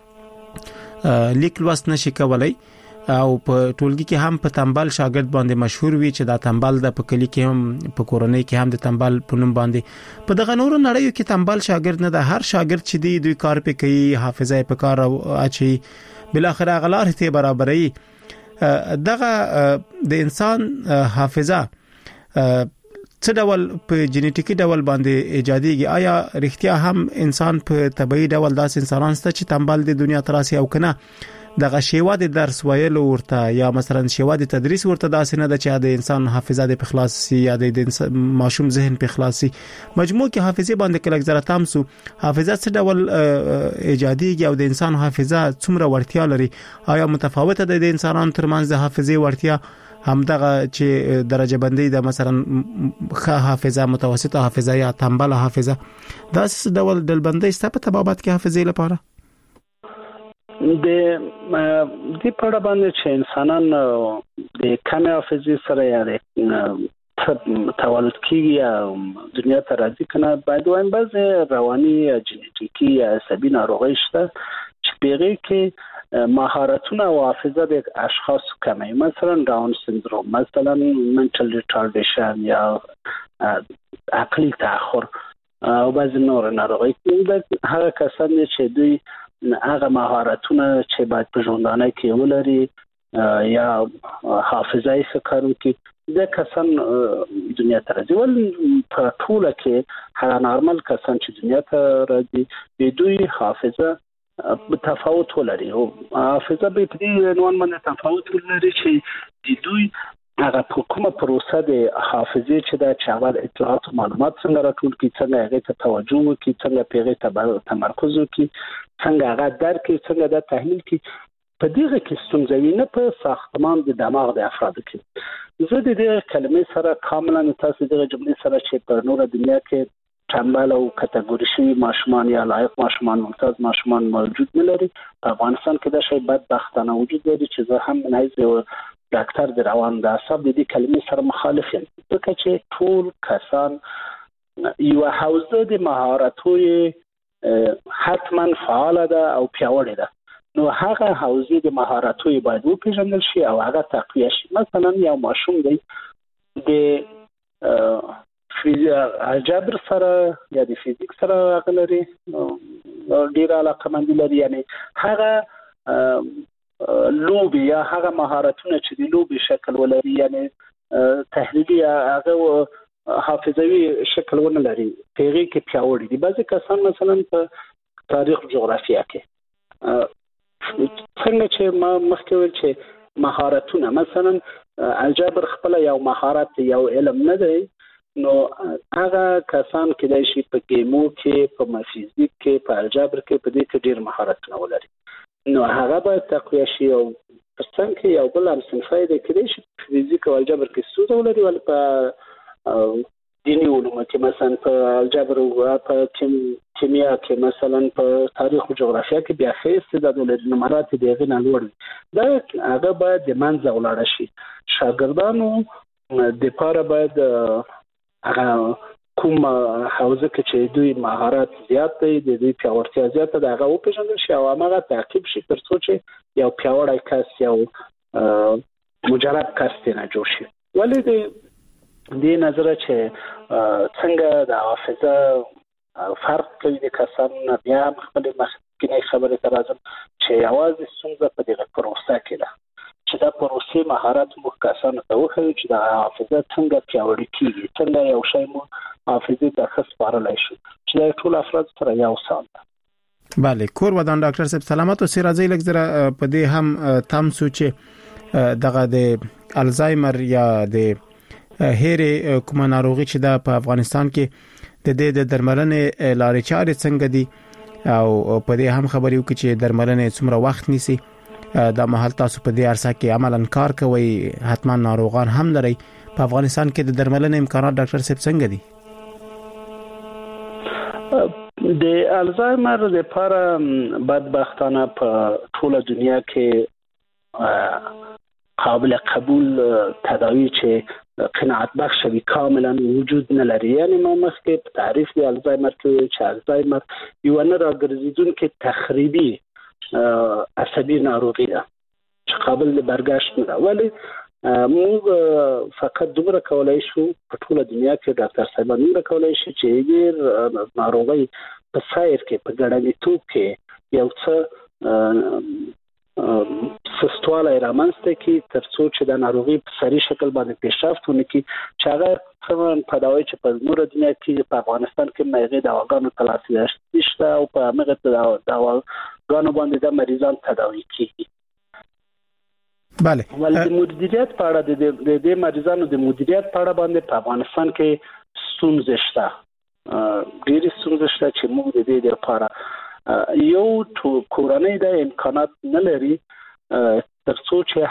اما لیک لوست نشي کولای او په ټولګي کې هم په تنبل شاګرد باندې مشهور وي چې دا تنبل د په کلی کې هم په کورنۍ کې هم د تنبل په نوم باندې په دغه نورو نړیو کې تنبل شاګرد نه د هر شاګرد چې دی دوی کار په کوي حافظه په کار اچي بل اخر غلار ته برابرۍ دغه د انسان حافظه څه ډول په جینیټیکي ډول باندې ایجاديږي آیا رښتیا هم انسان په طبيعي ډول داس انسانان ست چې تنبل د دنیا تراسي او کنه دغه شیوا د درس ویلو ورته یا مثلا شیوا د تدریس ورته داسې نه د چې د انسان حافظه د پخلاصي یا د ماشوم ذهن پخلاصي مجموع کې حافظه باندې کله زره تامسو حافظه څه ډول ایجاديږي او د انسان حافظه څومره ورتیا لري آیا متفاوته ده د انسانانو ترمنځ د حافظه ورتیا هم دغه چې درجه بندي د مثلا ښه حافظه متوسطه حافظه یا تنبل حافظه دا څه ډول دلبندي ست په تبابت کې حافظه لپاره د دې په اړه باندې چې انسانان د کم حافظه سره یا د تولد کیږي یا دنیا ته راځي کنه باید وایم بعض رواني جنټیکي یا عصبي ناروغي شته چې پیغه کې مهارتونه او حافظه د اشخاص کمه مثلا داون سندروم مثلا منټل ریټارډیشن یا عقلي تاخر او بعض نور ناروغي کې هغه کسان چې دوی هغه مهارتونه چې باید په ژوندانه کې ولري یا حافظه یې ښه کار وکړي د کسان دنیا ته راځي ول په ټوله کې هغه نارمل کسان چې دنیا ته راځي د دوی حافظه تفاوت ولري او حافظه به په دې عنوان باندې تفاوت ولري چې د دوی هغه کومه پروسه د حافظې چې د چاول اطلاعات او معلومات څنګه راټول کی، څنګه هغه ته توجه وکړي، څنګه پیغه ته تمرکز وکړي، څنګه هغه درک کړي، څنګه د تحلیل کړي. په دغه کې ستونزې نه په ساختمان د دماغ د افرادو کې. زه د دې کلمې سره کاملا تاسو دغه جملې سره چې په نور دنیا کې تنبل او کټګوري شوی ماشومان یا لایق ماشومان ممتاز ماشومان موجود نه لري، په افغانستان کې دا شی بدبختانه وجود لري چې زه هم نه یو ډاکټر د روان د اعصاب د دې کلمې سره مخالف یم، ځکه چې ټول کسان یو حوزه د مهارتوي حتما فعال ده او پیاوړې ده. نو هغه حوزه د مهارتوي باید وپیژندل شي او هغه تقویه شي. مثلا یو ماشوم دی د الجبر سره یا د فزیک سره غلري ډیر علاقه مند لري، یعنی هغه لوبي یا هغه مهارتونه چې د لوبي شکل ولري، یعنی تحلیلي هغه حافظوي شکل ونه لري، پیغه کې پیاوړي دي. بعضی کسان مثلا په تاریخ جغرافیا کې څنګه چې ما مخکې ویل چې مهارتونه، مثلا الجبر خپل یو مهارت یو علم نه دی، نو هغه کسان کې د شي په کیمو کې، په فزیک کې، په الجبر کې په دې کې ډیر مهارتونه ولري. نو هغه باید تقویه شي او پرڅنګ کې یو بل هم صنفای دی کې چې فزیک او الجبر کې ستونزه ولري، ول په دیني علوم کې مثلا په الجبر او په کیمیا کې، مثلا په تاریخ او جغرافیا کې بیا ښه استعداد ولري، نو مراتب یې غوښنه لوړ دي. دا هغه باید د منځ ولاړ شي. شاګردانو د لپاره باید هغه کوم حوزه کې چې دوی مهارت زیات دی، د دوی پیاوړتیا زیاته ده، هغه وپېژندل شي او هغه تعقیب شي تر څو چې یو پیاوړی کس یو مجرد کس نه جوړ شي. ولې د دې نظر چې څنګه د حافظه فرق کوي د کسانو، بیا خپل مخکې خبرې ته راځم چې یوازې ستونزه په دغه پروسه کې ده چې دا پروسې مهارت مو کسانو ته وښیي چې د حافظه څنګه پیاوړې کیږي، څنګه یو شی مو حافظه ته ښه سپارلی شي چې دا ټول افراد سره یو سان ده. بله، کور ودان ډاکټر صاحب سلامت او سراځي لږ زره په دې هم تام سوچ دغه د الزایمر یا د هېرې کومه ناروغي چې دا په افغانستان کې د دې د درملنې لارې چارې څنګه دي او په دې هم خبرې وکړي چې درملنې څومره وخت نیسي. دا مهال تاسو په دې ارسا کې عملاً کار کوي، حتما ناروغان هم لري. په افغانستان کې د درملنې امکانات ډاکټر صاحب څنګه دي؟ د الزایمر لپاره بدبختانه په ټوله دنیا کې قابل قبول تداوی چې قناعت بخش وي کاملا وجود نه لري. یعنی ما مخکې په تعریف د الزایمر کې چې الزایمر یو نه راګرځیدونکې تخریبي عصبي ناروغي ده چې قابل د برګشت نه ده. ولی موږ فقط دومره کولای شو په ټوله دنیا کې ډاکټر صاحبان موږ کولای شي چې د ناروغي په سایر کې په ګډوډۍ کې یو څه سستواله رامنځته کی تر څو چې د ناروغي په سری شکل باندې پیشرفت ونکړي، چې هغه څنګه په داوی چې په نور دنیا کې په افغانستان کې مېغه دواګانو تلاسي شته او په هغه دواګانو باندې د مریضان تداوي کیږي. بله، ول د مدیریت په اړه د دې مریضانو د مدیریت په اړه باندې په افغانستان کې ستونزې شته، ډېرې ستونزې شته چې موږ د دې لپاره یو کورنۍ د امکانات نه لري تر څو چې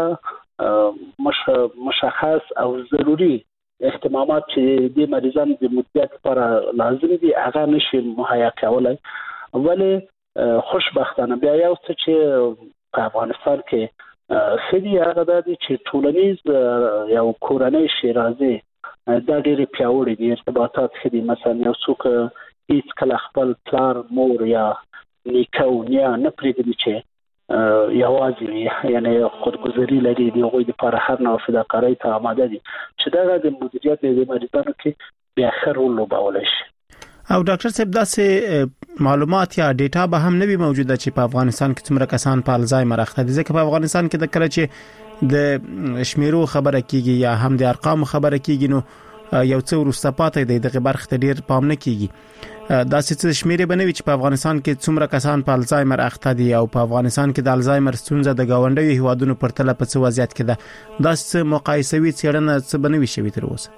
هغه مشخص او ضروري اهتمامات چې د مریضانو د مدیریت لپاره لازم دي هغه نشي مهیا کولای. ولې خوشبختانه بیا یو څه چې په افغانستان کې خدي هغه د چې ټولنیز یو کورنۍ شیرازي دا ډېر پیاوړي دي، ارتباطات خدي. مثلا یو څوک هیڅ کله خپل پلار مور یا نیکه او نیا نه پرېږدي چې یوازې یعنی خودګذري لري، د هغوی لپاره هر نوع فداکارۍ ته آماده دي چې دغه د مدیریت د مریضانو کې بیا ښه رول لوبولی شي. او ډاکټر صاحب داسې معلومات یا ډیټا به هم نه وي موجوده چې په افغانستان کې څومره کسان په الزایمر اخته دي؟ ځکه په افغانستان کې د کله چې د شمیرو خبره کیږي یا هم د ارقام خبره کیږي نو یو څو وروسته پاتې دی، دغه برخه ته ډیر پام نه کیږي. دا څه شمیرې بنوي چې په افغانستان کې څومره کسان په الزایمر اخته دي او په افغانستان کې د الزایمر ستونزه د گاونډیو هیوادونو په پرتله په څه وضعیت کې ده دا څه مقایسوي څېړنه څه بنوي شوی تر اوسه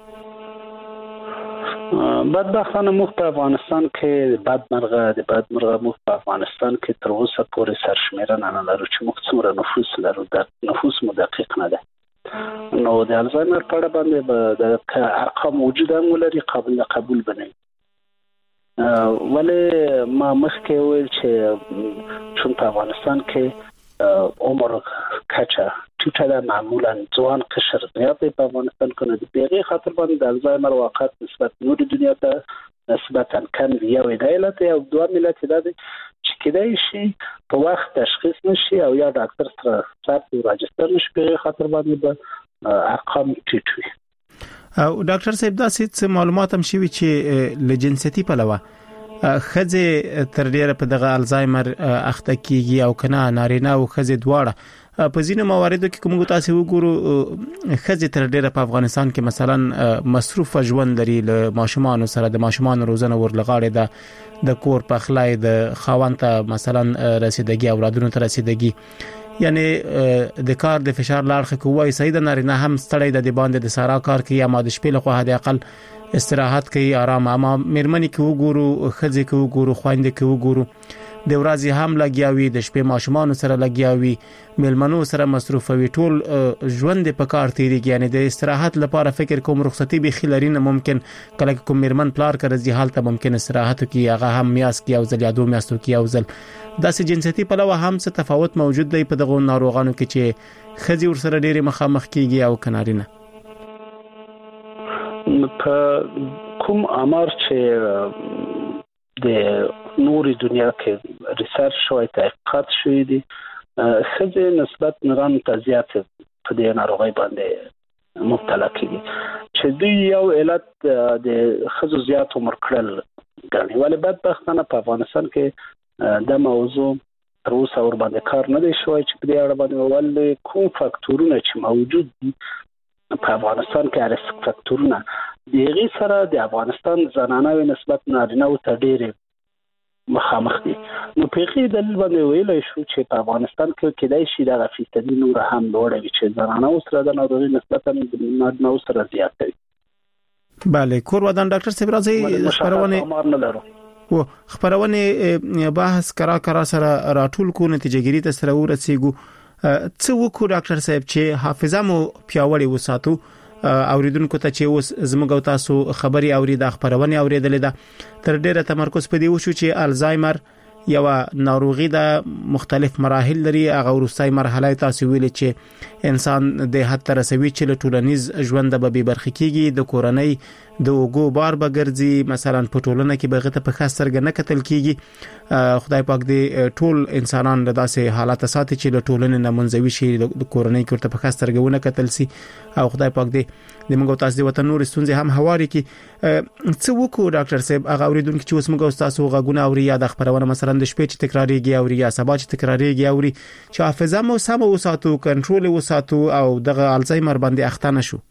بدبختانه موږ په افغانستان کې بدمرغه د بدمرغه موږ په افغانستان کې تر اوسه پورې سرشمیرنه نه لرو چې موږ څومره نفوس لرو د نفوس مو دقیق نه ده نو د الزایمر په اړه باندې د ارقام موجوده ولري قابل قبول بنئ ولی ما مخکې ویل چې چون په افغانستان کې عمر کچه ټیټه ده معمولا ځوان قشر زیات په افغانستان کې د پیغې خاطر باندې د الزایمر واقعیت نسبت نور دنیا ته نسبتا کم دی یو د علت او دوه ملت ده چې کېدای شي په وخت تشخیص نشي او یا ډاکټر سره ثبت او راجستر نشي پیغې خاطر باندې به ارقام ټیټ وي او ډاکټر صاحب دا څه معلومات هم شوي چې لجنسيتي پلوه خځه تر ډیره په دغه الزایمر اخته کیږي او کنه نارینه او خځه دواړه په ځینو مواردو کې کوم تاسو وګورو خځه تر ډیره په افغانستان کې مثلا مصروف ژوند لري له ماشومان سره د ماشومان روزنه ورلغاړي د د کور په خلای د خاوند ته مثلا رسیدګي او رادونو ته رسیدګي یعنی د کار د فشار لاړخ کوی سید نارینه هم ستړی د باندې د سارا کار کوي یا ما د شپې له خوا د اقل استراحت کوي آرام اما مېرمنې کې وګورو خځې کې وګورو خويندې کې وګورو د ورځې هم لګیاوي د شپې ماشومان سره لګیاوي مېلمنو سره مصروف وي ټول ژوند په کار تیریږي یعنی د استراحت لپاره فکر کوم رخصتي به خلرینه ممکن کله کوم مېرمن پلار کړي حالت ممکن استراحت کوي هغه هم میاس کې او ځل یا دوه میاشتو کې او ځل داسې جنسيتي په لور هم څه تفاوت موجود دی په دغه ناروغانو کې چې خځې ور سره ډېری مخامخ کیږي او کنارینه په کوم امر چې د نوري دنیا کې ریسرچ شوی تحقیقات شوی دي خځې نسبت نران تزیات په دې ناروغي باندې مبتلا کیږي چې دوی یو علت د خځو زیات عمر کړل غني ولې بدبختانه په افغانستان کې د موضوع تر اوسه ور باندې کار نه دی شوی چې په دې اړه باندې ولې کوم فاکتورونه چې موجود دي په افغانستان کې هر فاکتورونه دغه سره د افغانستان زنانه نسبت نارینه او ته ډېر مخامخ دي نو په دې دلیل باندې ویل شو چې په افغانستان کې کېدای شي د فیصدي نور هم لوړ وي چې زنانه سره د ناروغي نسبت نارینه سره زیات وي bale کور ودان ډاکټر صاحب راځي خبرونه و خبرونه بحث کرا کرا سره راټول کو نتیجه ګری ته سره ورسېګو څه وکړو ډاکټر صاحب چې حافظه مو پیاوړی وساتو اوریدونکو ته چې اوس زموږ تاسو خبري اورید خبرونه اوریدلې ده تر ډیره تمرکز پدې وشو چې الزایمر یو ناروغي د مختلف مراحل لري هغه ورستای مرحله تاسو ویل چې انسان د حد تر رسوي چې له ټولنیز ژوند به به برخه کیږي د کورنۍ د وګو بار بګرځي مثلا په ټولنه کې بغه ته په خاص سرګ نه کتل کیږي خدای پاک دې ټول انسانان د داسې حالات ساتي چې له ټولنې نه منځوي شي د کورنۍ کې ورته په خاص سرګونه کتل سي او خدای پاک دې د موږ تاسو د وطن نور ستونزې هم هواري کې څه وکړو ډاکټر صاحب هغه اوریدونکو چې اوس موږ تاسو غوونه اوري یا د خبرونه مثلا د شپې چې تکرارېږي او یا سبا چې تکرارېږي او چې حافظه مو سم وساتو کنټرول وساتو او دغه الزایمر باندې اخته نشو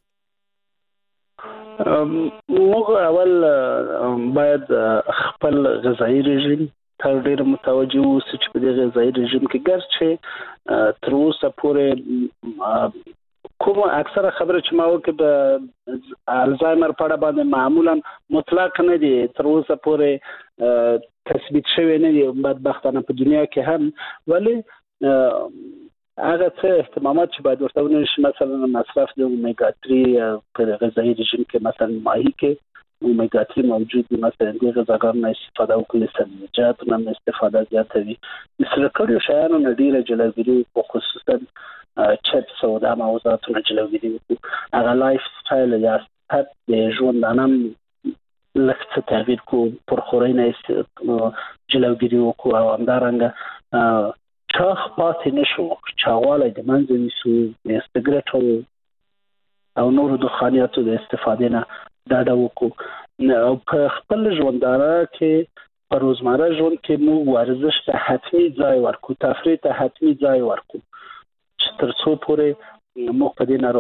موږ اول باید خپل غذایی رژیم تر ډیر متوجه اوسو چې په دې غذایی رژیم کې ګرځي تر اوسه پورې کوم اکثره خبره چې ما وکړه د الزایمر په اړه باندې معمولا مطلق نه دي تر اوسه پورې تثبیت شوی نه دي بدبختانه په دنیا کې هم ولی هغه څه اهتمامات چې باید ورته ونشي مثلا مصرف د اومیګا درې په غذایی رژیم کې مثلا ماهی کې اومیګا درې موجود دي مثلا د غذاګانو استفاده وکړي سبزیجات نه استفاده زیاتوي مثل کړي شیانو نه ډیره جلوګیری په خصوصا چپس او د موضوعاتو نه جلوګیری هغه لایف سټایل یا سټایل د ژوندانم لکه تغییر کو پر خوري نه جلوګیری وکړو او همدارنګه چاخ پاتې نشو چاواله د منځوي سو د سیګریټو او نورو دخانیاتو د استفادې نه ډاډه وکړو او په خپل ژوندانه کې په روزمره ژوند کې موږ ورزش ته حتمي ځای ورکو تفریح ته حتمي ځای ورکو چې تر څو پورې موږ په دې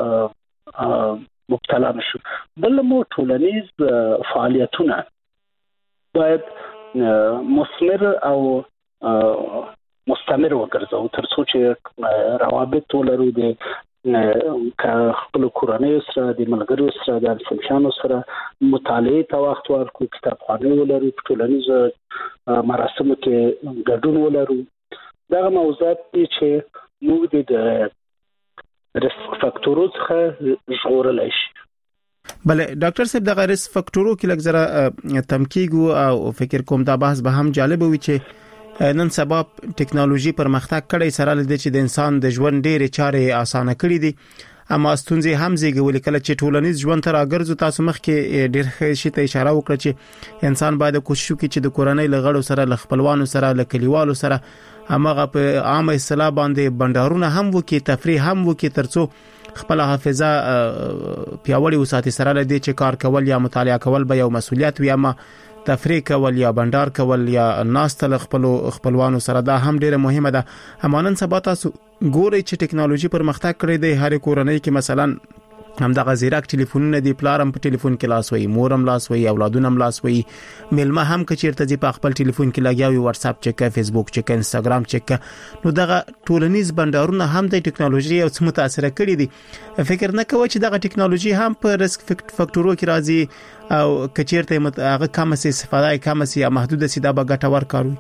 ناروغۍ مبتلا نشو بل مو ټولنیز فعالیتونه باید مثمر او مستمر وګرځو ترڅو چې روابط ولرو د خپل کورنۍ سره د ملګرو سره د همصنفیانو سره مطالعه ته وخت ورکړو، کتابخانه ولرو، ټولنیز مراسمو کې ګډون ولرو. دا موضوعات دي چې موږ د ریسک فاکتورو څخه ژغورلی شي. بله ډاکټر صاحب د غیر فاکتورو کې لږ زره تمکیګو او فکر کوم دا بحث به هم جالب وي چې نن سبا ټکنالوژي پرمختګ کړي سره لدې چې د انسان د ژوند ډېرې چارې اسانه کړي دي، اما ستونزې هم زیږولې. کله چې ټولنیز ژوند تر اګرځو تاسو مخ کې ډېر شي ته اشاره وکړه چې انسان باید کوشش وکړي چې د کورنۍ لغړو سره ل خپلوانو سره ل کلیوالو سره همغه په عامه اصطلاح باندې بندارونه هم وکړي، تفریح هم وکړي، ترڅو خپل حافظه پیاوړې وساتي. سره لدې چې کار کول یا مطالعه کول به یو مسؤلیت وي، اما تفریح کول یا بندار کول یا ناستل خپل خپلوانو سره دا هم ډیره مهمه ده. همانن سبا تاسو ګورئ چې ټکنالوژي پرمختګ کړی دی، هر کورنۍ کې مثلا هم دغه زیرک ټلیفونونه دی، پلارم په ټلیفون کې لاس وي، مورم لاس وي، اولادونه هم لاس وي، ملما هم کچیرته دی په خپل ټلیفون کې لګیاوي، واتس اپ چک، فیسبوک چک، انستګرام چک. نو دغه ټولنیز بندارونه هم د ټکنالوژي او څه متاثر کړي دي. فکر نه کوي چې دغه ټکنالوژي هم په ریسک فاکتورو کې راځي او کچیرته هغه کم سي استفاده کم سي یا محدود سي دا به ګټور کاروي.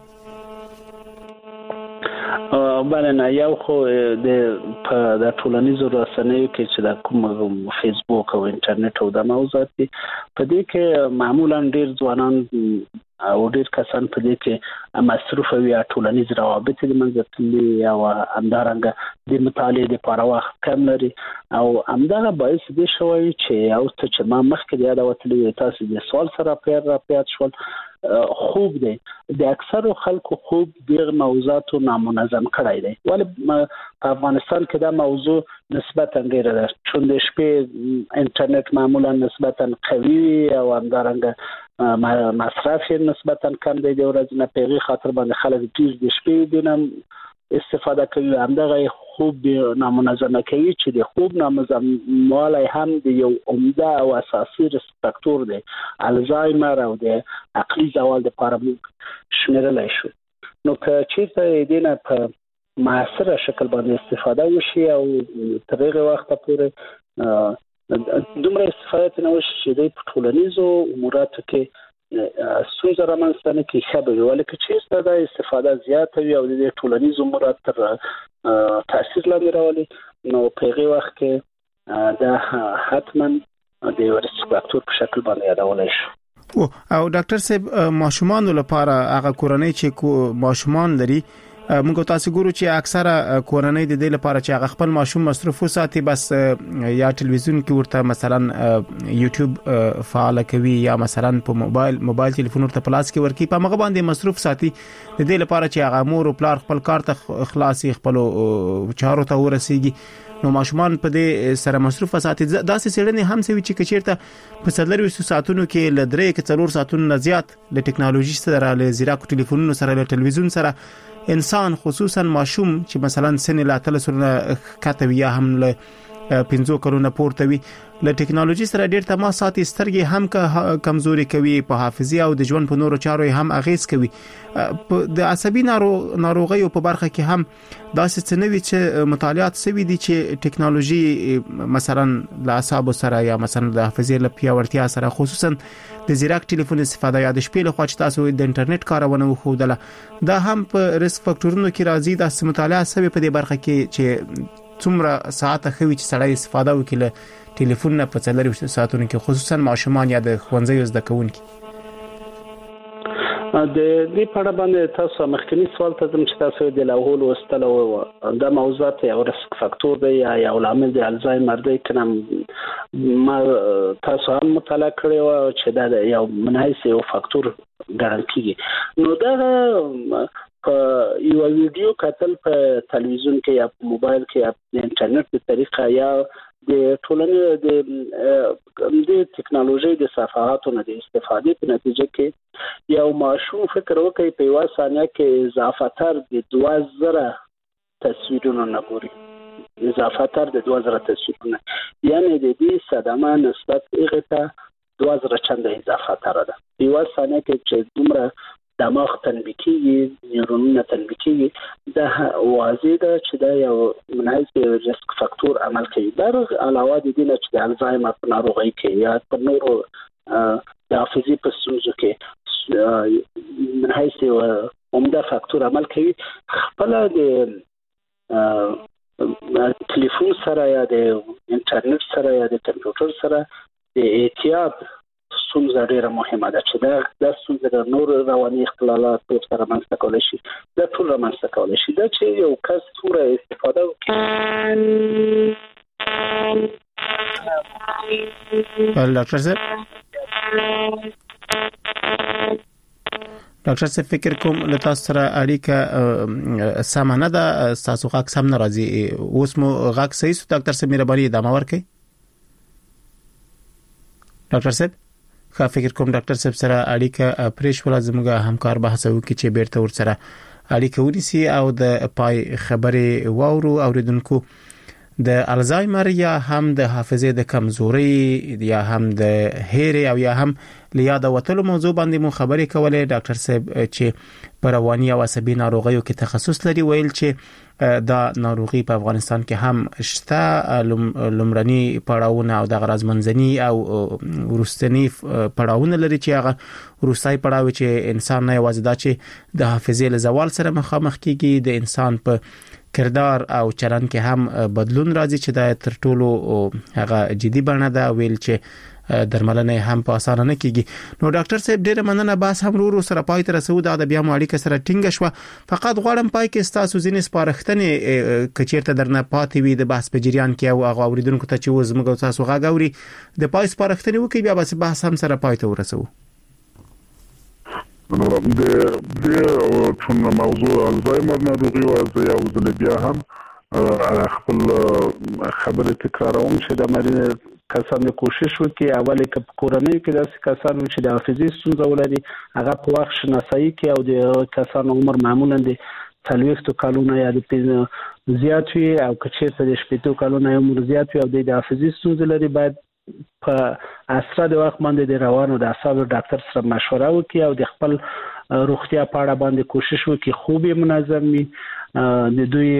بله نه یو خو د په د ټولنیزو رسنیو کې چې د کوم فیسبوک او انټرنیټ او د موضوعات دي په دې کې معمولا ډیر ځوانان او ډیر کسان په دې کې مصروف وي، ټولنیز روابط د منځتلي او همدارنګه د مطالعې لپاره وخت کم لري او همدغه باعث دي شوی چې او څه چې ما مخکې یاد وتلی تاسو د سوال سره پیر را پیات شول خوب دی. د اکثرو خلکو خوب ډیر موضوعاتو نامنظم کړی دی، ولی په افغانستان کې دا موضوع نسبتا ډیره ده چون د شپې انټرنیټ معمولا نسبتا قوي او همدارنګه مصرف نسبتا کم دی، د ورځې نه پیغي خاطر باندې خلک ډیر د شپې دینم استفاده کوي، همدغه خوب نامنظم کوي چې د خوب نامنظم والی هم د یو عمده او اساسي ریسک فاکتور دی. الزایمر او د عقلي زوال لپاره موږ شمیرلی شو. نو که چیرته دینه په معاصره شکل باندې استفاده وشي او تر هغه وخته پورې دومره استفاده نه وشي چې د ټولنیزو اموراتو کې ستونزه رامنځته نه کړي ښه به وي، ولې که چیرته دا استفاده زیاته وي او د ټولنیزو اموراتو تر تاثیر لاندې راولي نو په هغې وخت کې دا حتما د یو ریسک فاکتور په شکل باندې یادولی شو. او ډاکټر صاحب ماشومانو لپاره هغه کورنۍ چې ماشومان لري موږ تاسو ګورو چې اکثره کورنۍ د دې لپاره چې هغه خپل ماشوم مصروف وساتي بس یا ټلویزیون کې ورته مثلا یوټیوب فعال کوي یا مثلا په موبایل موبایل ټلیفون ورته پلاس کې ورکی په مغه باندې مصروف ساتي د دې لپاره چې هغه مور او پلار خپل کار ته خلاصي خپل چارو ته ورسیږي. نو ماشومان په دې سره مصروف ساتي. داسې سړنې هم سوي چې کچیرته په څلور ساعتونو کې لدرې کې څلور ساعتونو زیات له ټکنالوژي سره له زیرکو ټلیفونونو سره له ټلویزیون سره انسان خصوصا ماشوم چې مثلا سن لا تلسونه کاتوي یا هم له پنځو کلونو پورته وي له ټکنالوژي سره ډیر تماس ساتي، سترګې هم کمزوري کوي، په حافظه او د ژوند په نورو چارو هم اغیز کوي. د عصبي ناروغیو په برخه کې هم داسې څه نوي چې مطالعات سوي دي چې ټکنالوژي مثلا له اعصاب سره یا مثلا د حافظه له پیاوړتیا سره خصوصا د زیرک ټلیفون استفاده یا د شپې له خوا چې تاسو د انټرنیټ کارونه وخودله دا هم په ریسک فاکتورونو کې راځي. د مطالعات سوي په دې برخه کې چې څومره ساعت خوي چې سړی استفاده وکړي ټلیفون نه په څلور ساعتونو کې خصوصا ماشومان یا د ښوونځي زده کوونکي. د دې په اړه باندې تاسو مخکنی سوال ته زم چې تاسو د لاهول وستل او د موضوعات یو ریسک فاکتور دی یا یو لامل د الزایمر دی کنه ما تاسو هم مطالعه کړی و چې دا یو منحیث یو فاکتور ګڼل کیږي. نو دا په یو ویډیو کتل په تلویزیون کې یا په موبایل کې یا په انټرنیټ په طریقه یا د ټولنې د د ټکنالوژي د صفحاتو نه د استفادې په نتیجه کې یو ماشوم فکر وکړي په یو ثانیه کې اضافه تر د دوه زره تصویرونو نه ګوري، اضافه تر د دوه زره تصویرونه، یعنی د دې صدمه نسبت هغه ته دوه زره چنده اضافه تر ده. یو ثانیه کې چې دومره دماغ تنبیکی نیورونونه تنبیکی ده واضح ده چې دا یو منحیث ریسک فاکتور عمل کوي. در علاوه د دې نه چې د الزایمر په ناروغۍ کې یا په نورو د حافظې په ستونزو کې منحیث عمده فاکتور عمل کوي. خپل د تلیفون سره یا د انټرنیټ سره یا د کمپیوټر سره د احتیاط ستونزه ډیره مهمه ده چې دا د ستونزې د نور رواني اختلالات سره منځته کولای شي. دا ټول منځته کولای شي دا چې یو کس څومره استفاده وکړي. ډاکټر صاحب ډاکټر صاحب فکر کوم له تاسو سره اړیکه سم نه ده، تاسو غاښ سم نه راځي. اوس مو غاښ صحیح سو ډاکټر صاحب مهرباني ادامه ورکړئ. ډاکټر صاحب خا فکر کوم ډاکټر صاحب سره اړیکه پرېښ ولا زموږ همکار بحث وکړي چې بیرته ور سره اړیکه ونیسي او د پای خبرې واورو. اوریدونکو د الزایمر یا هم د حافظې د کمزوري یا هم د هېرې او یا هم لیاده وتلو موضوع باندې مو خبرې کولې. ډاکټر صاحب چې په رواني او عصبي ناروغیو کې تخصص لري ویل چې دا ناروغي په افغانستان کې هم شته. لومړني پړاوونه او د غرض منځني او وروستني پړاوونه لري چې هغه وروستای پړاو چې انسان نه یوازې دا چې د حافظې له زوال سره مخامخ کیږي، د انسان په کردار او چلن کې هم بدلون راځي چې دا تر ټولو هغه جدي بڼه ده. ویل چې درملنه هم په اسانه نه کیږي. نو ډاکټر صاحب ډیره مننه، بس هم ورو سره پای ته رسو دا د بیا ماړی سره ټینګ شو. فقط غواړم پای کې تاسو ځینې سپارښتنې کچیرته درنه پاتې وي د بحث په جریان کې او هغه اوریدونکو ته چې وزمګو تاسو غاګوري د پای سپارښتنې وکي بیا بس بحث هم سره پای ته ورسو. نو د دې ټول موضوع الزایمر ناروغي او یا وزن بیا هم خپل خبره تکراروم چې د مریض کسان کوشش وکړي اول کې په کورنۍ کې داسې کسان چې د حافظې ستونزه ولري هغه په وخت شناسایی کې او د کسان عمر معمولا د څلوېښتو کلونو یا د زیات وي او که چېرته د شپېتو کلونو عمر زیات وي او د حافظې ستونزه لري باید په اسره د وخت باندې د روانو د اعصابو ډاکټر سره مشوره وکړي او د خپل روغتیا په اړه باندې کوشش وکړي خوب منظم وي، د دوی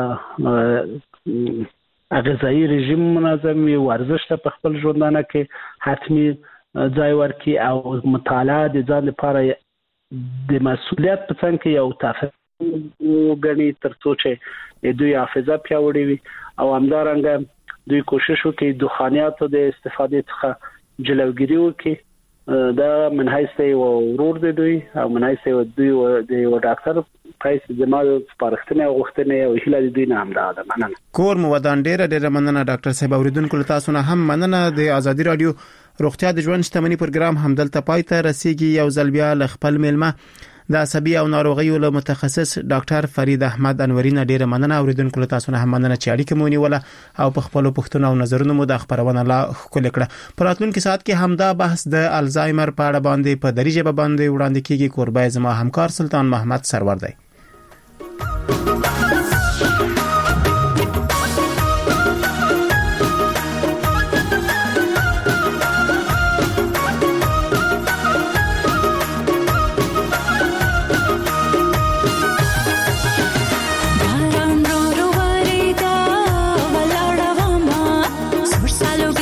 غذایی رژیم منظم وي، ورزش ته په خپل ژوندانه کې حتمی ځای ورکړي او مطالعه د ځان لپاره د مسؤلیت په څنګ کې یو تفاهم وګڼي ترڅو چې دوی حافظه پیاوړې وي او همدارنګه دوی کوشش وکړي د دخانیاتو د استفادې څخه جلوګیری وکړي. دا من حیث یو ورور دی دوی او من حیث یو دوی د یو ډاکټر پایس زموږ سپارښتنه او غوښتنه او هیله دوی نه هم ده. مننه. کور مو ودان ډیره ډیره مننه ډاکټر صاحب. اوریدونکو تاسو نه هم مننه. د ازادي رادیو روغتیا د ژوند شتمنۍ پروګرام همدلته پای ته رسیدي. یو ځل بیا ل خپل میلمه د عصبي او ناروغیو له متخصص ډاکټر فرید احمد انوري نه ډیره مننه. اوریدونکو تاسو نه هم مننه چې اړیکه مو نیوله او په خپل پوښتنو او نظرونو مو د خبرونه لا خپل کړه. په راتلونکي ساعت کې همدا بحث د الزایمر په اړه باندې په دریجه باندې وړاندې کیږي. قربای زما همکار سلطان محمد سرور دی. Salo